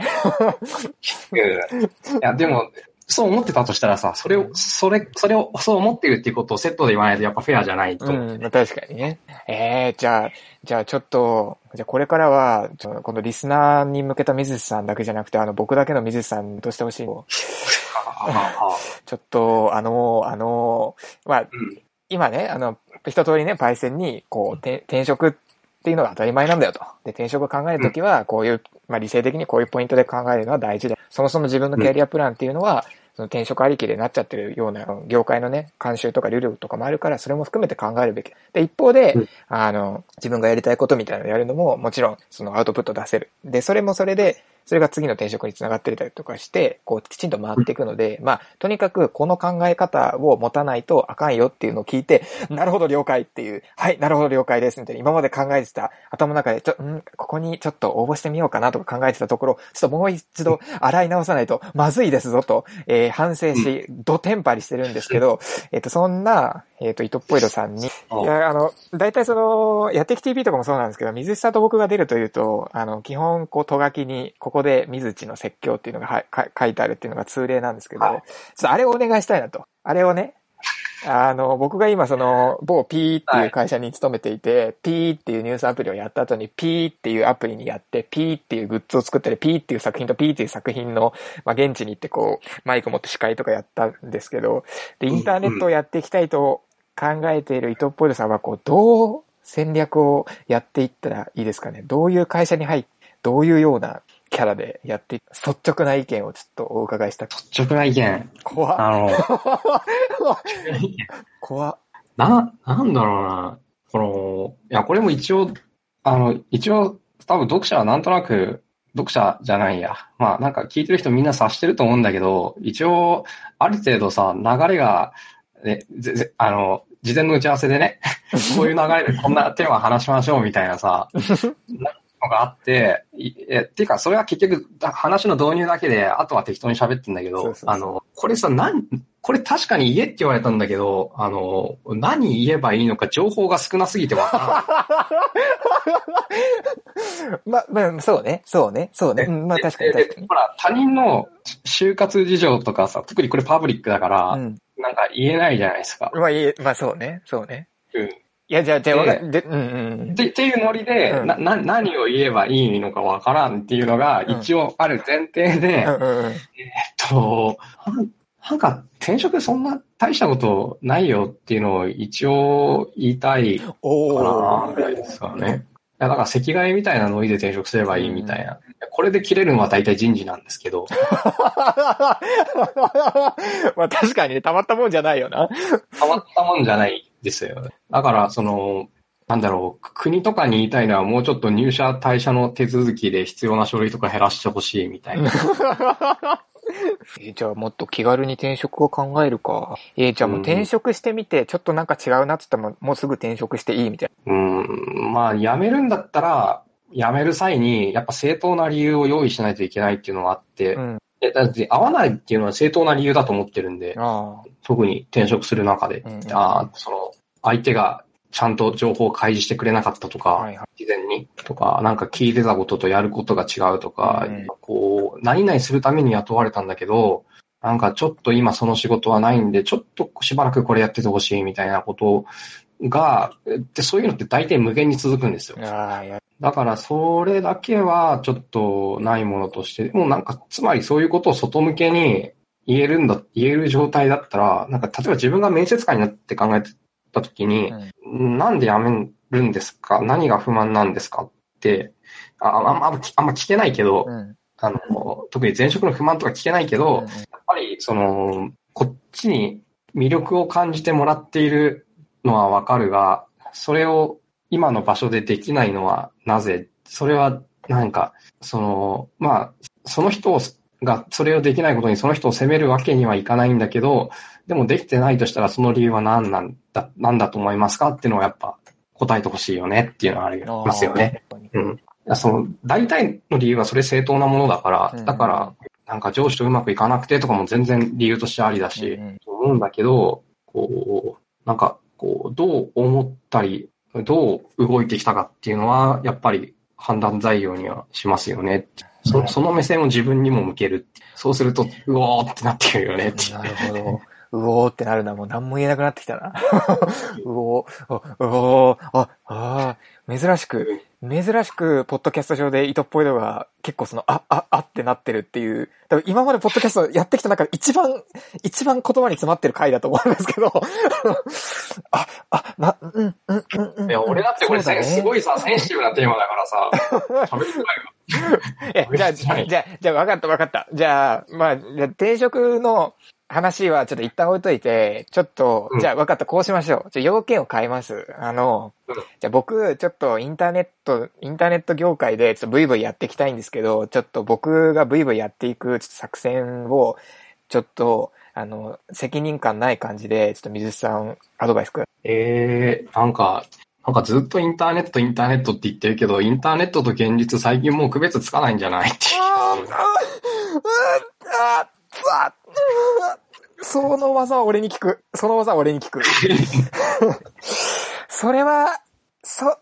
いや、でも、そう思ってたとしたらさ、それをそう思ってるっていうことをセットで言わないとやっぱフェアじゃないと思う。 確かにね。じゃあちょっと、これからは、このリスナーに向けた水さんだけじゃなくて、僕だけの水さんとしてほしい。ちょっと、まあ、今ね、一通りね、パイセンに、こう、転職っていうのが当たり前なんだよと。で、転職を考えるときは、こういう、まあ理性的にこういうポイントで考えるのは大事で、そもそも自分のキャリアプランっていうのは、 その転職ありきでなっちゃってるような業界のね、慣習とかルールとかもあるから、それも含めて考えるべき。で、一方で、自分がやりたいことみたいなのをやるのも、もちろん、そのアウトプット出せる。で、それもそれで、それが次の転職につながってたりとかして、こう、きちんと回っていくので、まあ、とにかくこの考え方を持たないとあかんよっていうのを聞いて、なるほど了解っていう、はい、なるほど了解ですみたいな、今まで考えてた頭の中で、ここにちょっと応募してみようかなとか考えてたところ、ちょっともう一度洗い直さないとまずいですぞと、反省し、ドテンパリしてるんですけど、そんな、イトッポイドさんに、大体やってき TV とかもそうなんですけど、水下と僕が出るというと、基本、こう、とがきに、ここで水地の説教っていうのが書いてあるっていうのが通例なんですけど、ちょっとあれをお願いしたいなと。あれをね、僕が今某 P っていう会社に勤めていて、P っていうニュースアプリをやった後に P っていうアプリにやって、P っていうグッズを作ったり、P っていう作品と P っていう作品の、まあ、現地に行ってこう、マイク持って司会とかやったんですけど、で、インターネットをやっていきたいと考えている伊藤ポイルさんは、こう、どう戦略をやっていったらいいですかね。どういう会社に入って、どういうようなキャラでやって率直な意見をちょっとお伺いした。 率直な意見。 怖っ。怖っ。 なんだろうな。これも一応、多分読者はなんとなく、読者じゃないや。まあなんか聞いてる人みんな察してると思うんだけど、一応、ある程度さ、流れが、ね、事前の打ち合わせでね、こういう流れでこんなテーマ話しましょうみたいなさ、のがあって、っていうか、それは結局、話の導入だけで、あとは適当に喋ってんだけど、これさ、これ確かに言えって言われたんだけど、何言えばいいのか情報が少なすぎてわからない。 まあ、そうね。まあ確かに。 ほら、他人の就活事情とかさ、特にこれパブリックだから、なんか言えないじゃないですか。 まあそうね。 うん。 いや、じゃあ、っていうノリで、何を言えばいいのかわからんっていうのが一応ある前提で、なんか転職そんな大したことないよっていうのを一応言いたいかな、ぐらいですかね。だから席替えみたいなノリで転職すればいいみたいな。これで切れるのは大体人事なんですけど。 まあ確かにね、たまったもんじゃないよな。 たまったもんじゃないですよね。だから、なんだろう、国とかに言いたいのはもうちょっと入社退社の手続きで必要な書類とか減らしてほしいみたいな。 じゃあもっと気軽に転職を考えるか。じゃあもう転職してみて、ちょっとなんか違うなって言ったらもうすぐ転職していいみたいな。まあ辞めるんだったら、辞める際にやっぱ正当な理由を用意しないといけないっていうのがあって、だって合わないっていうのは正当な理由だと思ってるんで、特に転職する中で、相手がちゃんと情報を開示してくれなかったとか、事前にとか、なんか聞いてたこととやることが違うとか、こう、何々するために雇われたんだけど、なんかちょっと今その仕事はないんで、ちょっとしばらくこれやっててほしいみたいなことが、そういうのって大体無限に続くんですよ。だからそれだけはちょっとないものとして、もうなんか、つまりそういうことを外向けに言える状態だったら、なんか例えば自分が面接官になって考えてた時に、なんで辞めるんですか？何が不満なんですかって、あんま聞けないけど、特に前職の不満とか聞けないけど、やっぱりこっちに魅力を感じてもらっているのはわかるが、それを今の場所でできないのはなぜ？それはなんか、まあ、その人がそれをできないことにその人を責めるわけにはいかないんだけど、でもできてないとしたらその理由は何だと思いますかっていうのをやっぱ答えてほしいよねっていうのはありますよね。大体の理由はそれ正当なものだから、だから、なんか上司とうまくいかなくてとかも全然理由としてありだし、と思うんだけど、こう、なんか、こう、どう思ったり、どう動いてきたかっていうのは、やっぱり判断材料にはしますよね。その目線を自分にも向ける。そうすると、うおーってなってくるよねって。 なるほど。うおーってなるのはもう何も言えなくなってきたな。うおー、珍しく、ポッドキャスト上で糸っぽいのが結構ってってなってるっていう、多分今までポッドキャストやってきた中で一番言葉に詰まってる回だと思うんですけど、 いや、俺だってこれ、ね、すごいさ、センシティブなテーマだからさ、喋りづらいわ。 じゃあ、わかった。じゃあ、まあ、転職の話はちょっと一旦置いといて、ちょっと、じゃあ分かった、こうしましょう。要件を変えます。じゃあ僕、ちょっとインターネット業界でちょっとブイブイやっていきたいんですけど、ちょっと僕がブイブイやっていくちょっと作戦を、ちょっと、責任感ない感じで、ちょっと水さん、アドバイスください。なんかずっとインターネットって言ってるけど、インターネットと現実最近もう区別つかないんじゃないっていう。 その技は俺に聞く。それは、そ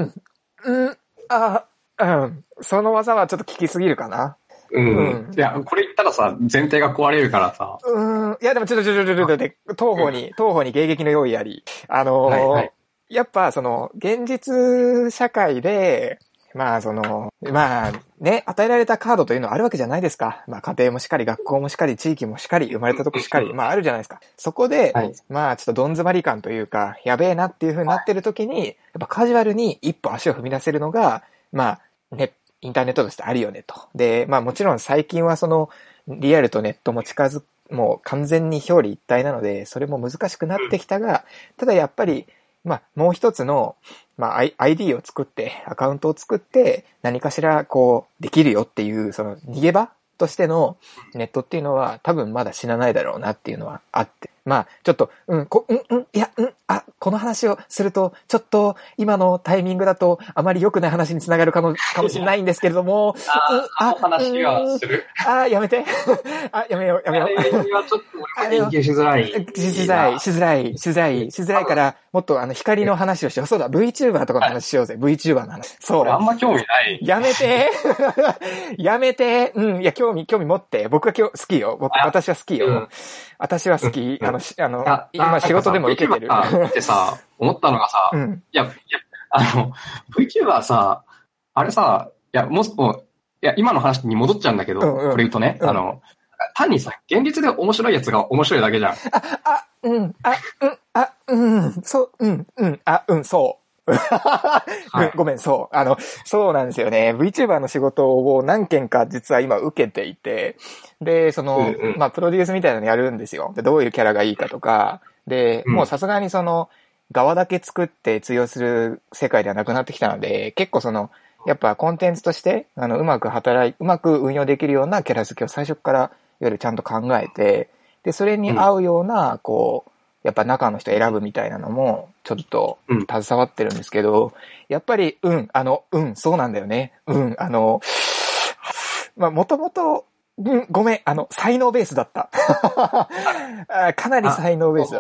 の技はちょっと聞きすぎるかな。 いや、これ言ったらさ、前提が壊れるからさ。 いや、でもちょっと、当方に迎撃の用意あり。やっぱ、現実社会で、与えられたカードというのはあるわけじゃないですか。家庭もしかり、学校もしかり、地域もしかり、生まれたとこしかり、あるじゃないですか。そこで、ちょっとどん詰まり感というか、やべえなっていう風になってる時に、やっぱカジュアルに一歩足を踏み出せるのが、インターネットとしてあるよねと。で、もちろん最近はリアルとネットももう完全に表裏一体なので、それも難しくなってきたが、ただやっぱり、もう一つの、ID を作って、アカウントを作って、何かしら、できるよっていう、逃げ場としてのネットっていうのは、多分まだ死なないだろうなっていうのはあって。ちょっと、この話をすると、ちょっと、今のタイミングだと、あまり良くない話につながるかもしれないんですけれども、 話はする。 やめて。やめよう。 ちょっと俺研究しづらい。 しづらいから、もっと光の話をしよう。そうだ、VTuber とかの話しようぜ。VTuber の話。そう。 あんま興味ない。 やめて。いや、興味持って。僕は好きよ。私は好きよ。私は好き。今仕事でも受けてる。 ってさ、思ったのがさ、VTuber さ、あれさ、今の話に戻っちゃうんだけど、これ言うとね、単にさ、現実で面白いやつが面白いだけじゃん。 そう。ごめん、そう。そうなんですよね。VTuber の仕事を何件か実は今受けていて、で、プロデュースみたいなのやるんですよ。で、どういうキャラがいいかとか、で、もうさすがに側だけ作って通用する世界ではなくなってきたので、結構やっぱコンテンツとして、うまく運用できるようなキャラ付けを最初からいわゆるちゃんと考えて、で、それに合うような、やっぱ中の人選ぶみたいなのも、ちょっと、携わってるんですけど、やっぱり、そうなんだよね。もともと、ごめん、才能ベースだった。かなり才能ベースだった。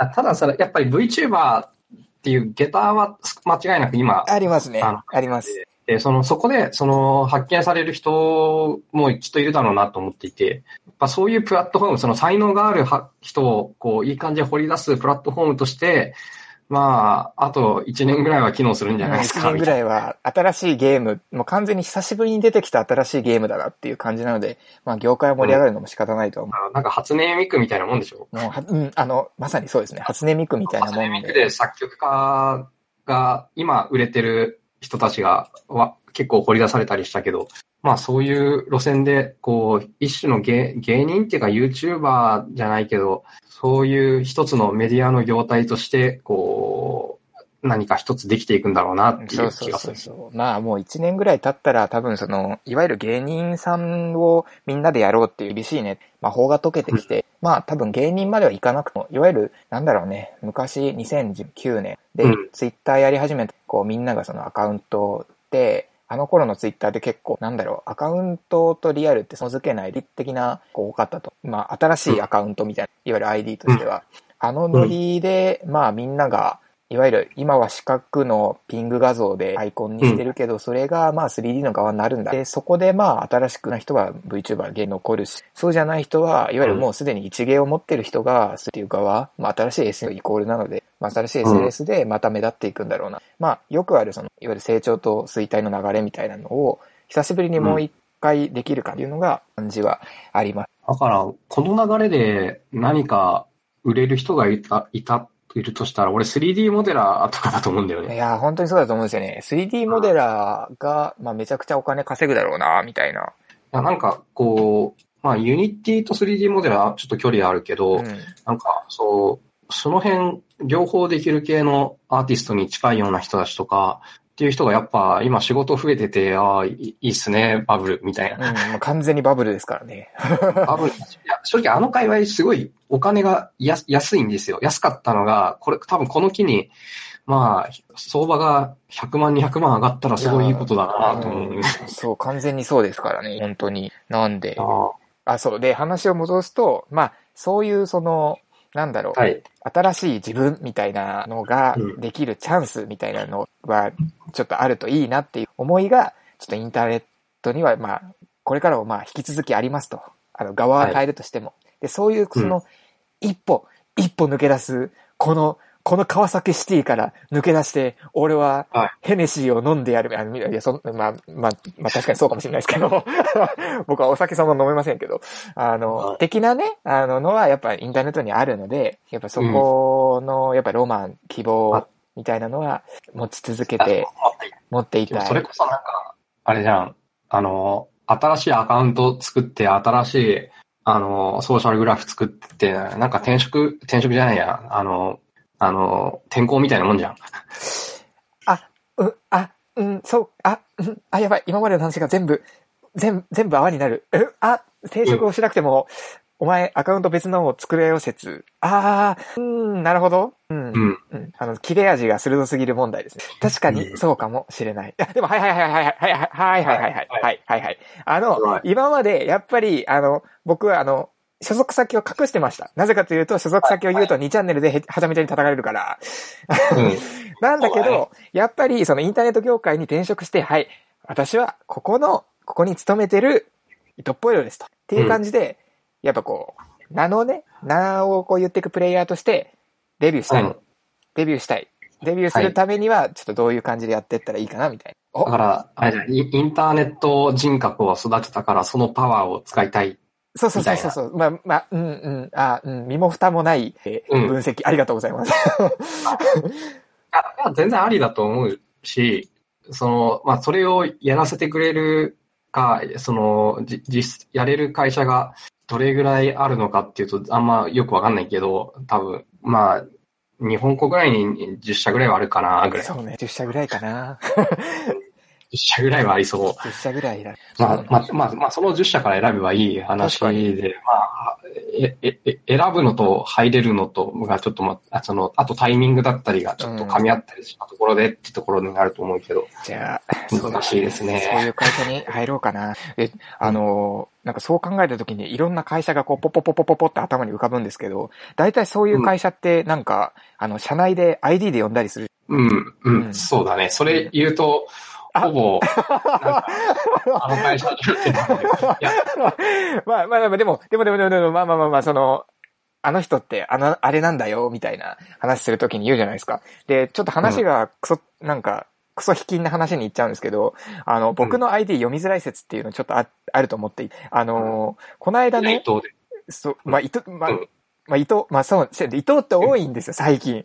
ただそれ、やっぱり VTuber っていうゲタは間違いなく今。 ありますね。あります。 で、そこで、発見される人もきっといるだろうなと思っていて、やっぱそういうプラットフォーム、才能がある人を、いい感じで掘り出すプラットフォームとして、あと1年ぐらいは機能するんじゃないですか。 1年ぐらいは新しいゲーム、もう完全に久しぶりに出てきた新しいゲームだなっていう感じなので、業界は盛り上がるのも仕方ないと思う。 なんか初音ミクみたいなもんでしょ？ もう、まさにそうですね。初音ミクみたいなもんで。 初音ミクで作曲家が今売れてる人たちが結構掘り出されたりしたけど、そういう路線で、一種の芸人っていうか YouTuber じゃないけど、そういう一つのメディアの業態として、何か一つできていくんだろうなっていう気がする。 そう。もう1年ぐらい経ったら多分いわゆる芸人さんをみんなでやろうっていう厳しいね、法が解けてきて、多分芸人まではいかなくても、いわゆる、昔2019年で、ツイッターやり始めて、みんながアカウントで、あの頃のツイッターで結構、アカウントとリアルって付けない立的な、多かったと。新しいアカウントみたいな、いわゆる ID としては。ノリで、みんなが、いわゆる今は四角のピング画像でアイコンにしてるけど、それが3D の側になるんだ。で、そこで新しくな人は VTuber 芸残るし、そうじゃない人は、いわゆるもうすでに一芸を持ってる人が、っていう側、新しい SNS イコールなので、新しい SNS でまた目立っていくんだろうな。よくあるいわゆる成長と衰退の流れみたいなのを、久しぶりにもう一回できるかっていうのが感じはあります。 だから、この流れで何か売れる人がいるとしたら、俺 3D モデラーとかだと思うんだよね。 いや、本当にそうだと思うんですよね。3D モデラーが、まあめちゃくちゃお金稼ぐだろうな、みたいな。 なんか、こう、まあユニティと 3D モデラーちょっと距離あるけど、なんか、その辺、両方できる系のアーティストに近いような人たちとか、っていう人がやっぱ今仕事増えてて、いいっすね、バブル、みたいな。 もう完全にバブルですからね。 バブル。いや、正直あの界隈すごいお金が安いんですよ。安かったのが、これ多分この機に、まあ、相場が100万、200万上がったらすごいいいことだなと思う。 そう、完全にそうですからね、本当に。なんで、そう。で、話を戻すと、まあ、そういうなんだろう、はい、新しい自分みたいなのができるチャンスみたいなのは、ちょっとあるといいなっていう思いが、ちょっとインターネットには、まあ、これからもまあ、引き続きありますと。側は変えるとしても。はい、で、そういう、一歩抜け出す、この川崎シティから抜け出して、俺はヘネシーを飲んでやる。まあ確かにそうかもしれないですけど、僕はお酒そんな飲めませんけど、的なね、のはやっぱインターネットにあるので、やっぱそこの、やっぱロマン、希望みたいなのは持ち続けて、持っていたい。 それこそなんか、あれじゃん、新しいアカウント作って、新しい、ソーシャルグラフ作って、なんか転職じゃないや、転校みたいなもんじゃん。 やばい。今までの話が全部泡になる。転職をしなくても、お前アカウント別のを作れよ説。なるほど。切れ味が鋭すぎる問題ですね。確かにそうかもしれない。でも、はい。今までやっぱり、僕は所属先を隠してました。なぜかというと、所属先を言うと2チャンネルではちゃめちゃに叩かれるから。なんだけど、やっぱりインターネット業界に転職して、はい、私はここに勤めてる伊藤っぽいのですと。っていう感じで、やっぱ名を言っていくプレイヤーとしてデビューしたい。デビューするためには、ちょっとどういう感じでやっていったらいいかな、みたいな。だから、インターネット人格を育てたから、そのパワーを使いたい。 そう。身も蓋もない、分析、ありがとうございます。 全然ありだと思うし、それをやらせてくれるか、やれる会社がどれぐらいあるのかっていうと、あんまよくわかんないけど、多分、日本国内に10社ぐらいはあるかな、ぐらい。 そうね、10社ぐらいかな。 10社ぐらいはありそう。 10社ぐらいだ。 その10社から選べばいい話で、選ぶのと入れるのとがちょっとあとタイミングだったりがちょっと噛み合ったりしたところでってところになると思うけど。 じゃあ、 難しいですね。 そういう会社に入ろうかな。なんかそう考えたときにいろんな会社がポッポって頭に浮かぶんですけど、大体そういう会社ってなんか、社内で ID で呼んだりする。 そうだね。それ言うと、ほぼ、会社じゃなくて、 でも、あの人って、あれなんだよ、みたいな話するときに言うじゃないですか。で、ちょっと話がクソ卑近な話に行っちゃうんですけど、僕の ID 読みづらい説っていうのちょっとあると思っていて、この間ね、伊藤って多いんですよ、最近。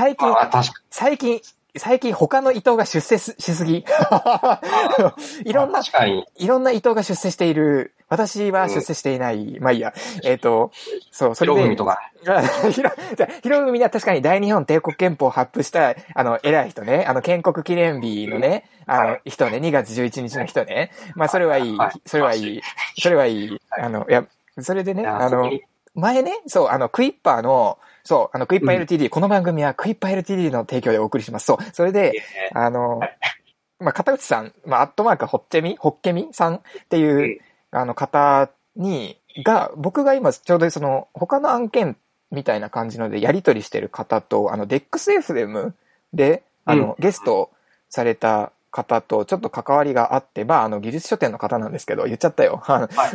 最近他の伊藤が出世しすぎ。いろんな伊藤が出世している。私は出世していない。まあいいや。それで。 広組とか。 広組は確かに大日本帝国憲法を発布した、偉い人ね。建国記念日のね、人ね、2月11日の人ね。まあそれはいい。それはいい。それでね、前ね、クイッパーの、クイッパー LTD、この番組はクイッパー LTD の提供でお送りします。それで、片内さん、アットマークホッケミさんっていう、方僕が今ちょうど他の案件みたいな感じのでやり取りしてる方と、DEXFM で、ゲストされた方とちょっと関わりがあって、技術書店の方なんですけど、言っちゃったよ。ちょっと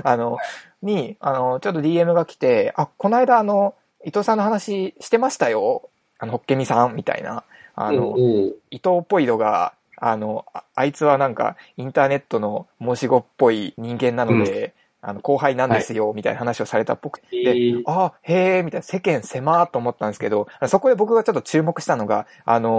DM が来て、この間伊藤さんの話してましたよ。ホッケミさんみたいな。伊藤っぽいのが、 あいつはなんかインターネットの申し子っぽい人間なので、後輩なんですよ、みたいな話をされたっぽくて、で、へー、みたいな、世間狭ーと思ったんですけど、そこで僕がちょっと注目したのが、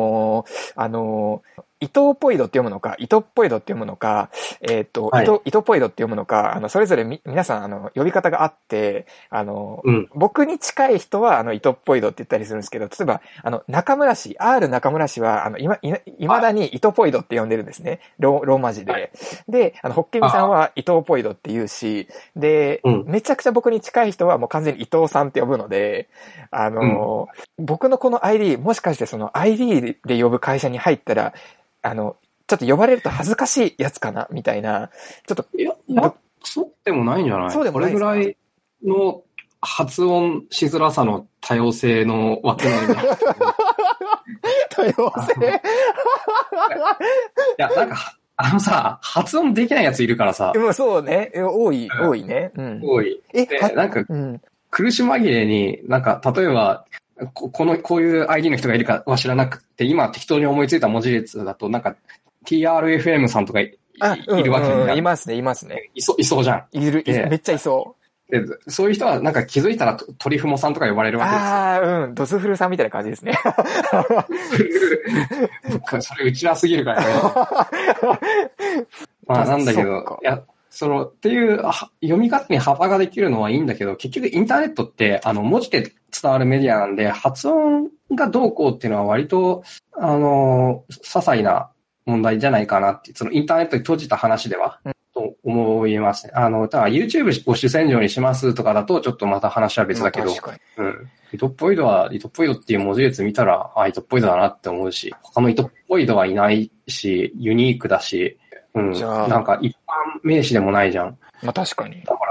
伊藤ポイドって読むのか、伊藤ポイドって読むのか、伊藤ポイドって読むのか、それぞれ皆さん、呼び方があって、僕に近い人は、伊藤ポイドって言ったりするんですけど、例えば、中村氏、R 中村氏は、未だに伊藤ポイドって呼んでるんですね。ローマ字で。で、ホッケミさんは伊藤ポイドって言うし、で、めちゃくちゃ僕に近い人はもう完全に伊藤さんって呼ぶので、僕のこの ID、もしかしてその ID で呼ぶ会社に入ったら、ちょっと呼ばれると恥ずかしいやつかなみたいな、ちょっと。いや、 そうでもないんじゃない？そうでもないですか？これぐらいの発音しづらさの多様性の枠内に。 多様性いや、なんか、発音できないやついるからさ。 でもそうね。多いね。 多い。なんか、苦し紛れに、なんか、例えば、こういう ID の人がいるかは知らなくて、今適当に思いついた文字列だと、なんか、TRFM さんとかいるわけじゃん。 いますね。 いそうじゃん。 めっちゃいそう。 で、そういう人はなんか気づいたらトリフモさんとか呼ばれるわけですよ。 ドスフルさんみたいな感じですね。 それうちらすぎるからね。まあなんだけど、いや、っていう読み方に幅ができるのはいいんだけど、結局インターネットって、文字で伝わるメディアなんで、発音がどうこうっていうのは割と、些細な問題じゃないかなって、そのインターネットに閉じた話では、と思いますね。ただ YouTube を主戦場にしますとかだと、ちょっとまた話は別だけど、イトっぽいドっていう文字列見たら、イトっぽいドだなって思うし、他のイトっぽいドはいないし、ユニークだし、なんか一般名詞でもないじゃん。 まあ確かに。 だから、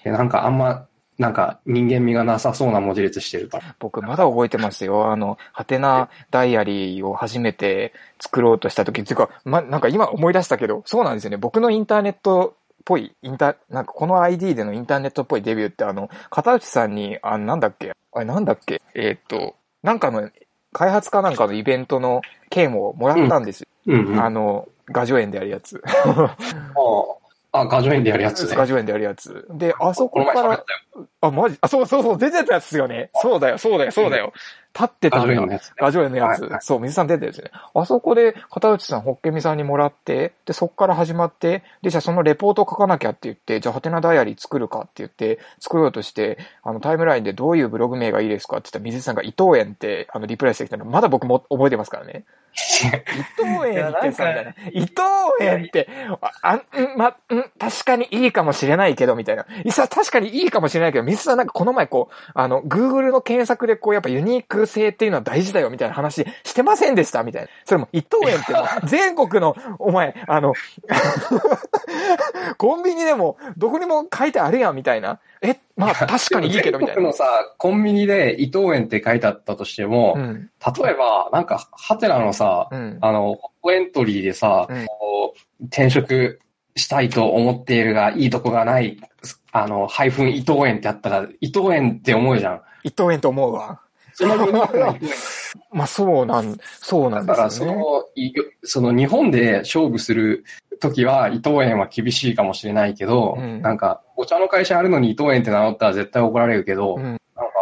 なんかあんま、なんか人間味がなさそうな文字列してるから。 僕まだ覚えてますよ。ハテナダイアリーを初めて作ろうとした時、っていうか、なんか今思い出したけど、そうなんですよね。僕のインターネットっぽい、なんかこの ID でのインターネットっぽいデビューって片内さんに、なんだっけなんかの、開発かなんかのイベントの券をもらったんですよ。画序園でやるやつ。 画序園でやるやつね。 画序園でやるやつ。で、あそこから、マジ？そう、出てたやつよね。そうだよ。立ってたんだ。画序園のやつ。そう、水さん出てるんですね。あそこで、片内さん、ホッケミさんにもらって、で、そっから始まって、で、じゃあそのレポートを書かなきゃって言って、じゃあハテナダイアリー作るかって言って、作ろうとして、タイムラインでどういうブログ名がいいですかって言ったら、水さんが伊藤園って、リプライしてきたの、まだ僕も覚えてますからね。伊藤園ってさ、伊藤園って、確かにいいかもしれないけど、みたいな。確かにいいかもしれないけど、水さんなんかこの前Google の検索でやっぱユニーク性っていうのは大事だよ、みたいな話してませんでしたみたいな。それも伊藤園って全国の、お前、コンビニでも、どこにも書いてあるやん、みたいな。まあ確かにいいけどみたいな。 全国のさ、コンビニで伊藤園って書いてあったとしても、例えば、なんか、ハテナのさ、ホットエントリーでさ、転職したいと思っているが、いいとこがない、ハイフン伊藤園ってあったら、伊藤園って思うじゃん。 伊藤園と思うわ。まあそうなんですよね。 だからその日本で勝負するときは伊藤園は厳しいかもしれないけど、なんかお茶の会社あるのに伊藤園って名乗ったら絶対怒られるけど、なんか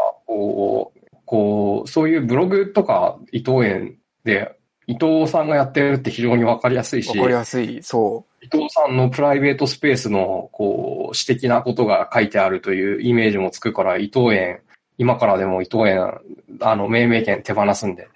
そういうブログとか伊藤園で伊藤さんがやってるって非常にわかりやすいし、 わかりやすい、そう。 伊藤さんのプライベートスペースの私的なことが書いてあるというイメージもつくから、伊藤園今からでも伊藤園、命名権手放すんで。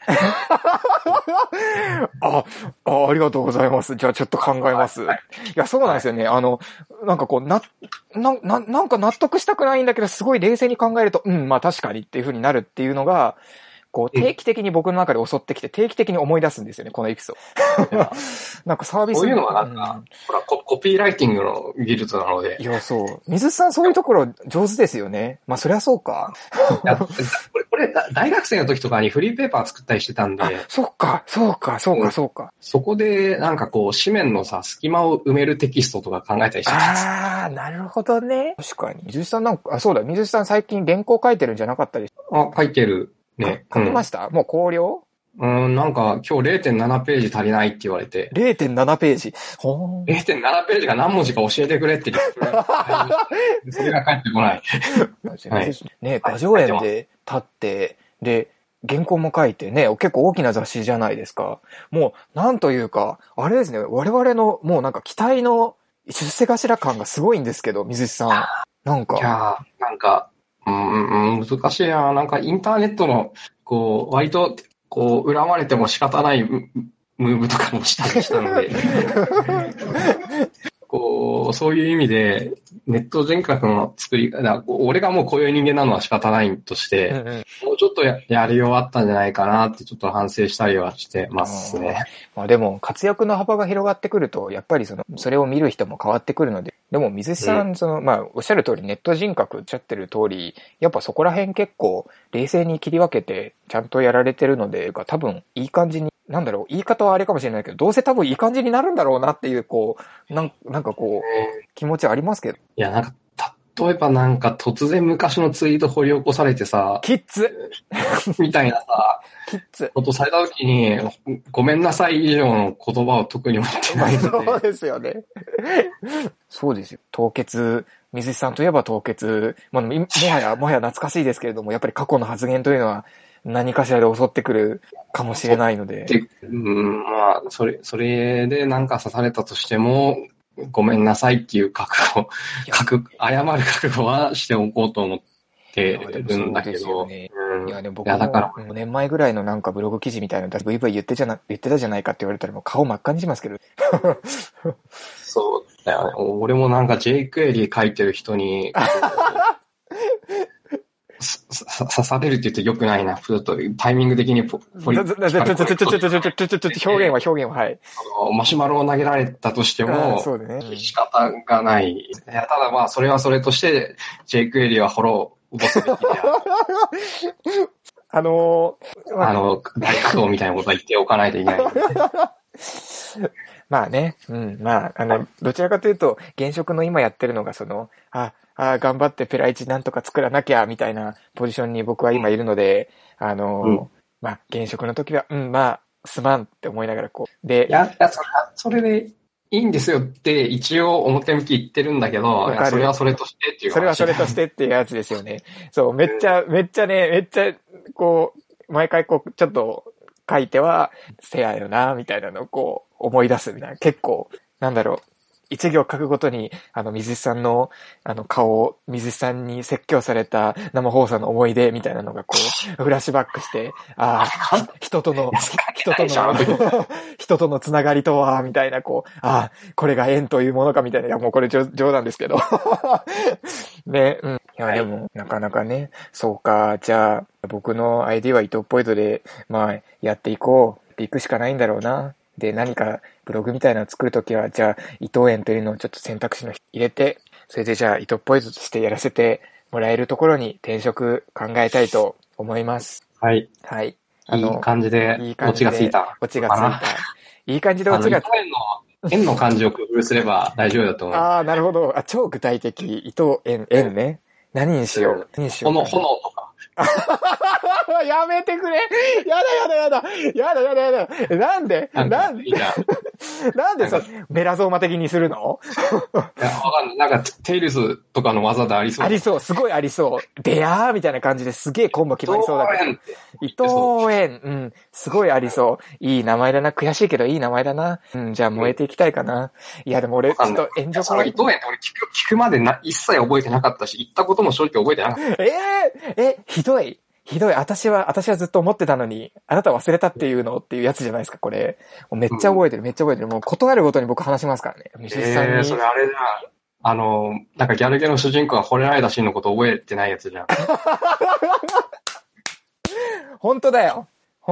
ありがとうございます。じゃあちょっと考えます。いや、そうなんですよね。なんかなんか納得したくないんだけど、すごい冷静に考えると、まあ確かにっていう風になるっていうのが、定期的に僕の中で襲ってきて、定期的に思い出すんですよね、このエピソード。なんかサービス。 そういうのはなんか、ほら、コピーライティングの技術なので。 いや、そう。水さんそういうところ上手ですよね。まあ、そりゃそうか。 これ、大学生の時とかにフリーペーパー作ったりしてたんで。 そっか。 そこで、なんか紙面のさ、隙間を埋めるテキストとか考えたりしてた。 なるほどね。確かに。水さんなんか、そうだ、水さん最近原稿書いてるんじゃなかったでしょ？ 書いてる。ね。 書きました？もう考慮？ なんか今日 0.7 ページ足りないって言われて。 0.7 ページ。 0.7 ページが何文字か教えてくれって言ってそれが返ってこない。 はい、ね、画上園で立って、で、原稿も書いてね、結構大きな雑誌じゃないですか。もう、なんというか、あれですね、我々のもうなんか期待の出世頭感がすごいんですけど、水木さん。なんか。 いやー、なんか、難しいな。なんかインターネットの、こう、割と、こう、恨まれても仕方ないムーブとかもしたりしたので、こう、そういう意味で、ネット人格の作り、俺がもうこういう人間なのは仕方ないとして、もうちょっとやり終わったんじゃないかなってちょっと反省したりはしてますね。 まあでも、活躍の幅が広がってくると、やっぱりそれを見る人も変わってくるので、でも水木さん、まあ、おっしゃる通り、ネット人格おっしゃってる通り、やっぱそこら辺結構、冷静に切り分けて、ちゃんとやられてるので、多分、いい感じに、なんだろう、言い方はあれかもしれないけど、どうせ多分いい感じになるんだろうなっていう、こう、なんかこう、気持ちありますけど。 いや、なんか、例えばなんか突然昔のツイート掘り起こされてさ、 キッズみたいなさ、 キッズことされたときに、ごめんなさい以上の言葉を特に持ってないので。 そうですよね。そうですよ。凍結、水木さんといえば凍結、もはや懐かしいですけれども、やっぱり過去の発言というのは何かしらで襲ってくるかもしれないので。 まあ、それでなんか刺されたとしても、ごめんなさいっていう謝る覚悟はしておこうと思ってるんだけど。 いや、でも僕も5年前ぐらいのなんかブログ記事みたいなのブイブイ言ってたじゃないかって言われたらもう顔真っ赤にしますけど。 そうだよね。俺もなんか J クエリ書いてる人に、刺されるって言って良くないな。ちょっとタイミング的に表現は、はい。 マシュマロを投げられたとしても、仕方がない。いや、ただまあ、それはそれとして、ジェイクエリはフォローをすべきである。大加藤みたいなことは言っておかないといけない。 まあね、まあ、どちらかというと、現職の今やってるのが頑張ってペライチなんとか作らなきゃ、みたいなポジションに僕は今いるので、まあ、現職の時は、まあ、すまんって思いながらこう。で、 いや、それでいいんですよって一応表向き言ってるんだけど、それはそれとしてっていう。 それはそれとしてっていうやつですよね。そう、めっちゃ、こう、毎回こう、ちょっと書いては、せやよな、みたいなのをこう、思い出すみたいな。結構、なんだろう。一行書くごとに、水木さんの、顔、水木さんに説教された生放送の思い出みたいなのがこう、フラッシュバックして、人とのつながりとは、みたいな、こう、これが縁というものかみたいな、いや、もうこれ冗談ですけど。ね、いや、でも、なかなかね、そうか、じゃあ、僕の ID は伊藤ポイントで、まあ、やっていくしかないんだろうな。で、何かブログみたいなのを作るときは、じゃあ、伊藤園というのをちょっと選択肢の入れて、それでじゃあ、伊藤ポイントとしてやらせてもらえるところに転職考えたいと思います。 はい。 はい。 いい感じで、オチがついた。 いい感じでオチがついた。 円の漢字を工夫すれば大丈夫だと思う。 なるほど。超具体的。伊藤園ね。何にしよう。 炎とか。 やめてくれ。やだ。なんでさ、メラゾーマ的にするの？ いや、わかんない。なんか、テイルズとかの技でありそう。 ありそう、すごいありそう。でやーみたいな感じですげえコンボ決まりそうだけど。伊藤園、すごいありそう。いい名前だな。悔しいけどいい名前だな。じゃあ燃えていきたいかな。いや、でも俺、ちょっと炎上伊藤園って俺聞くまで一切覚えてなかったし、言ったことも正直覚えてなかった。 ひどい。私はずっと思ってたのに、あなた忘れたっていうのっていうやつじゃないですか、これ。めっちゃ覚えてる。もう断るごとに僕話しますからね。 それあれじゃん。なんかギャルゲの主人公が惚れられたシーンのこと覚えてないやつじゃん。 本当だよ。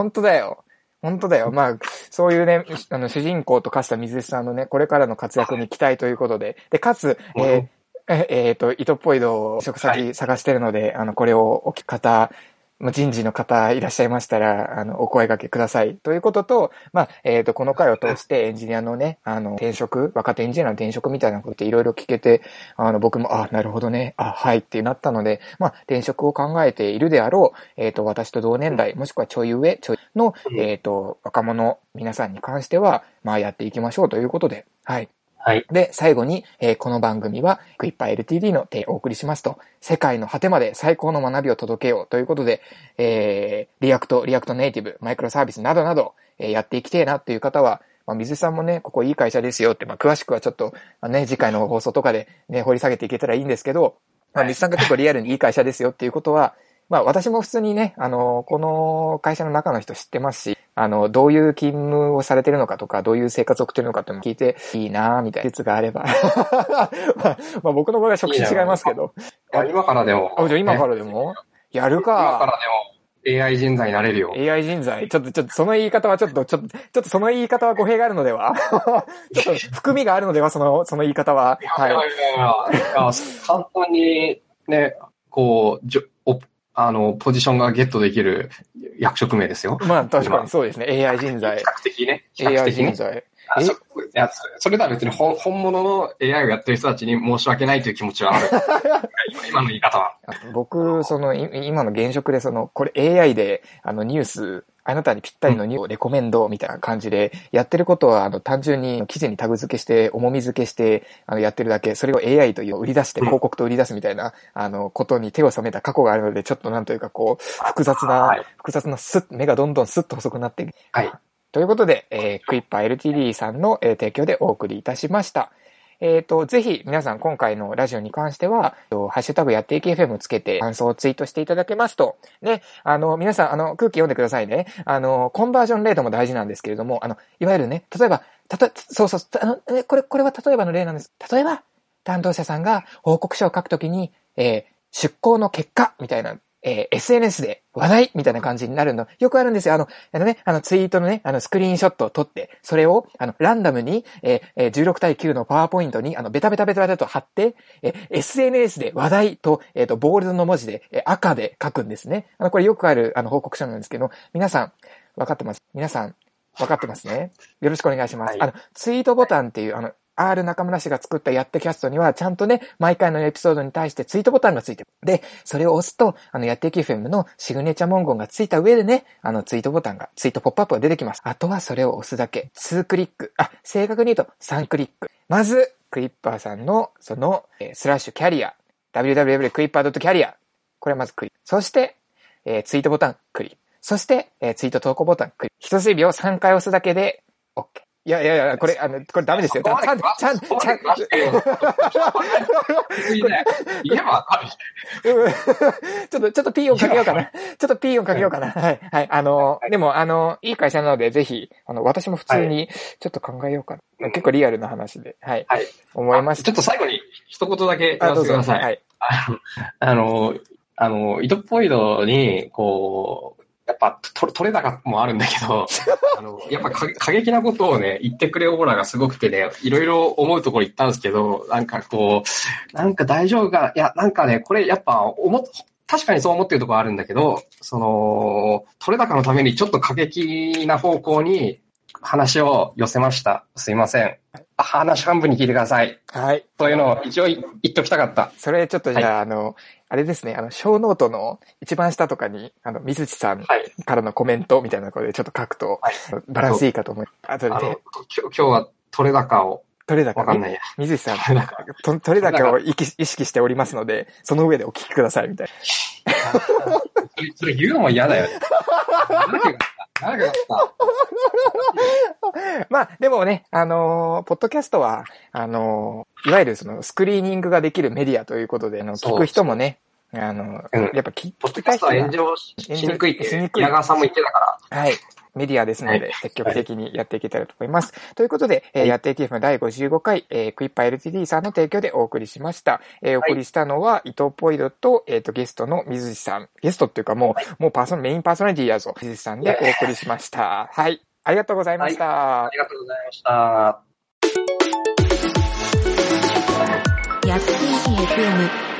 まあ、そういうね、主人公と化した水木さんのね、これからの活躍に期待ということで、で、かつ、糸っぽいのを職先探してるので、これをお聞き方人事の方いらっしゃいましたら、お声掛けください。ということと、この回を通してエンジニアのね、転職、若手エンジニアの転職みたいなことっていろいろ聞けて、僕も、なるほどね、はいってなったので、転職を考えているであろう、私と同年代、もしくはちょい上、の、若者、皆さんに関しては、やっていきましょうということで、はい。 はい。 で、最後に、この番組は、クイッパー LTD の提供をお送りしますと、世界の果てまで最高の学びを届けようということで、リアクトネイティブ、マイクロサービスなどなど、やっていきてえなっていう方は、水さんもね、ここいい会社ですよって、詳しくはちょっと、次回の放送とかでね、掘り下げていけたらいいんですけど、水さんが結構リアルにいい会社ですよっていうことは、私も普通にね、この会社の中の人知ってますし、どういう勤務をされてるのかとか、どういう生活を送ってるのかっても聞いていいなぁ、みたいな説があれば。僕の場合は職種違いますけど。 今からでも。 今からでもやるか。 今からでも AI 人材になれるよ。 AI 人材ちょっとその言い方はちょっとその言い方は語弊があるのではちょっと含みがあるのではその言い方は。 はい。簡単にね、こう、ポジションがゲットできる役職名ですよ。 確かにそうですね。AI 人材。 比較的ね。 AI 人材。 それでは別に本物の AI をやってる人たちに申し訳ないという気持ちはある。今の言い方は。 僕、今の現職でこれ AI で、ニュース、あなたにぴったりのニュースをレコメンドみたいな感じで、やってることは、単純に記事にタグ付けして、重み付けして、やってるだけ、それを AI という売り出して、広告と売り出すみたいな、ことに手を染めた過去があるので、ちょっとなんというか複雑な目がどんどんスッと細くなって、 はい。 ということで、クイッパー LTD さんの、提供でお送りいたしました。ぜひ皆さん今回のラジオに関しては、ハッシュタグやっていき FM つけて感想をツイートしていただけますと、ね、皆さん、空気読んでくださいね。コンバージョンレートも大事なんですけれども、いわゆるね、例えば、これは例えばの例なんです。例えば、担当者さんが報告書を書くときに、出向の結果みたいな、SNS で話題みたいな感じになるの、よくあるんですよ。ツイートのね、スクリーンショットを撮って、それを、ランダムに、16対9のパワーポイントに、ベタベタと貼って、SNS で話題と、ボールドの文字で、赤で書くんですね。これよくある、報告書なんですけど、皆さん、分かってますね。よろしくお願いします。ツイートボタンっていう、R 中村氏が作ったやってキャストには、ちゃんとね、毎回のエピソードに対してツイートボタンがついてる。で、それを押すと、やっていき FM のシグネチャー文言がついた上でね、ツイートポップアップが出てきます。あとはそれを押すだけ。2クリック。正確に言うと3クリック。まず、クイッパーさんの、スラッシュキャリア。www.quipper.carrier。これはまずクリック。そして、ツイートボタン、クリック。そして、ツイート投稿ボタン、クリック。人差し指を3回押すだけで、OK。いや、これダメですよ。ちゃん。言えばわかる。ちょっとピー音かけようかな。はい。でも、いい会社なので、ぜひ、私も普通に、ちょっと考えようかな。結構リアルな話で、はい。はい。思いました。 ちょっと最後に一言だけ言わせてください。はい。イトポイドに、やっぱ、取れ高もあるんだけど、やっぱ過激なことをね、言ってくれオーラがすごくてね、いろいろ思うところ言ったんですけど、なんか大丈夫かな。いや、なんかね、これやっぱ、確かにそう思ってるところあるんだけど、取れ高のためにちょっと過激な方向に話を寄せました。すいません。話半分に聞いてください。はい。そういうのを一応言っときたかった。 それちょっとじゃあ、あれですね、小ノートの一番下とかに、水地さんからのコメントみたいなことでちょっと書くと、バランスいいかと思います。 今日は取れ高を。 取れ高。 わかんないや。 水地さん、取れ高を意識しておりますので、その上でお聞きください、みたいな。それ言うのも嫌だよね。長かった。 でもね、ポッドキャストは、いわゆるスクリーニングができるメディアということで、聞く人もね、やっぱポッドキャストは炎上しにくいって、宮川さんも言ってたから。 はい。メディアですので、積極的にやっていけたらと思います。ということで、やっていき FM 第55回、クイッパー LTD さんの提供でお送りしました。お送りしたのは、伊藤ポイドと、ゲストの水地さん。ゲストっていうかもうメインパーソナリティやぞ。水地さんでお送りしました。はい。ありがとうございました。 ありがとうございました。 やっていき FM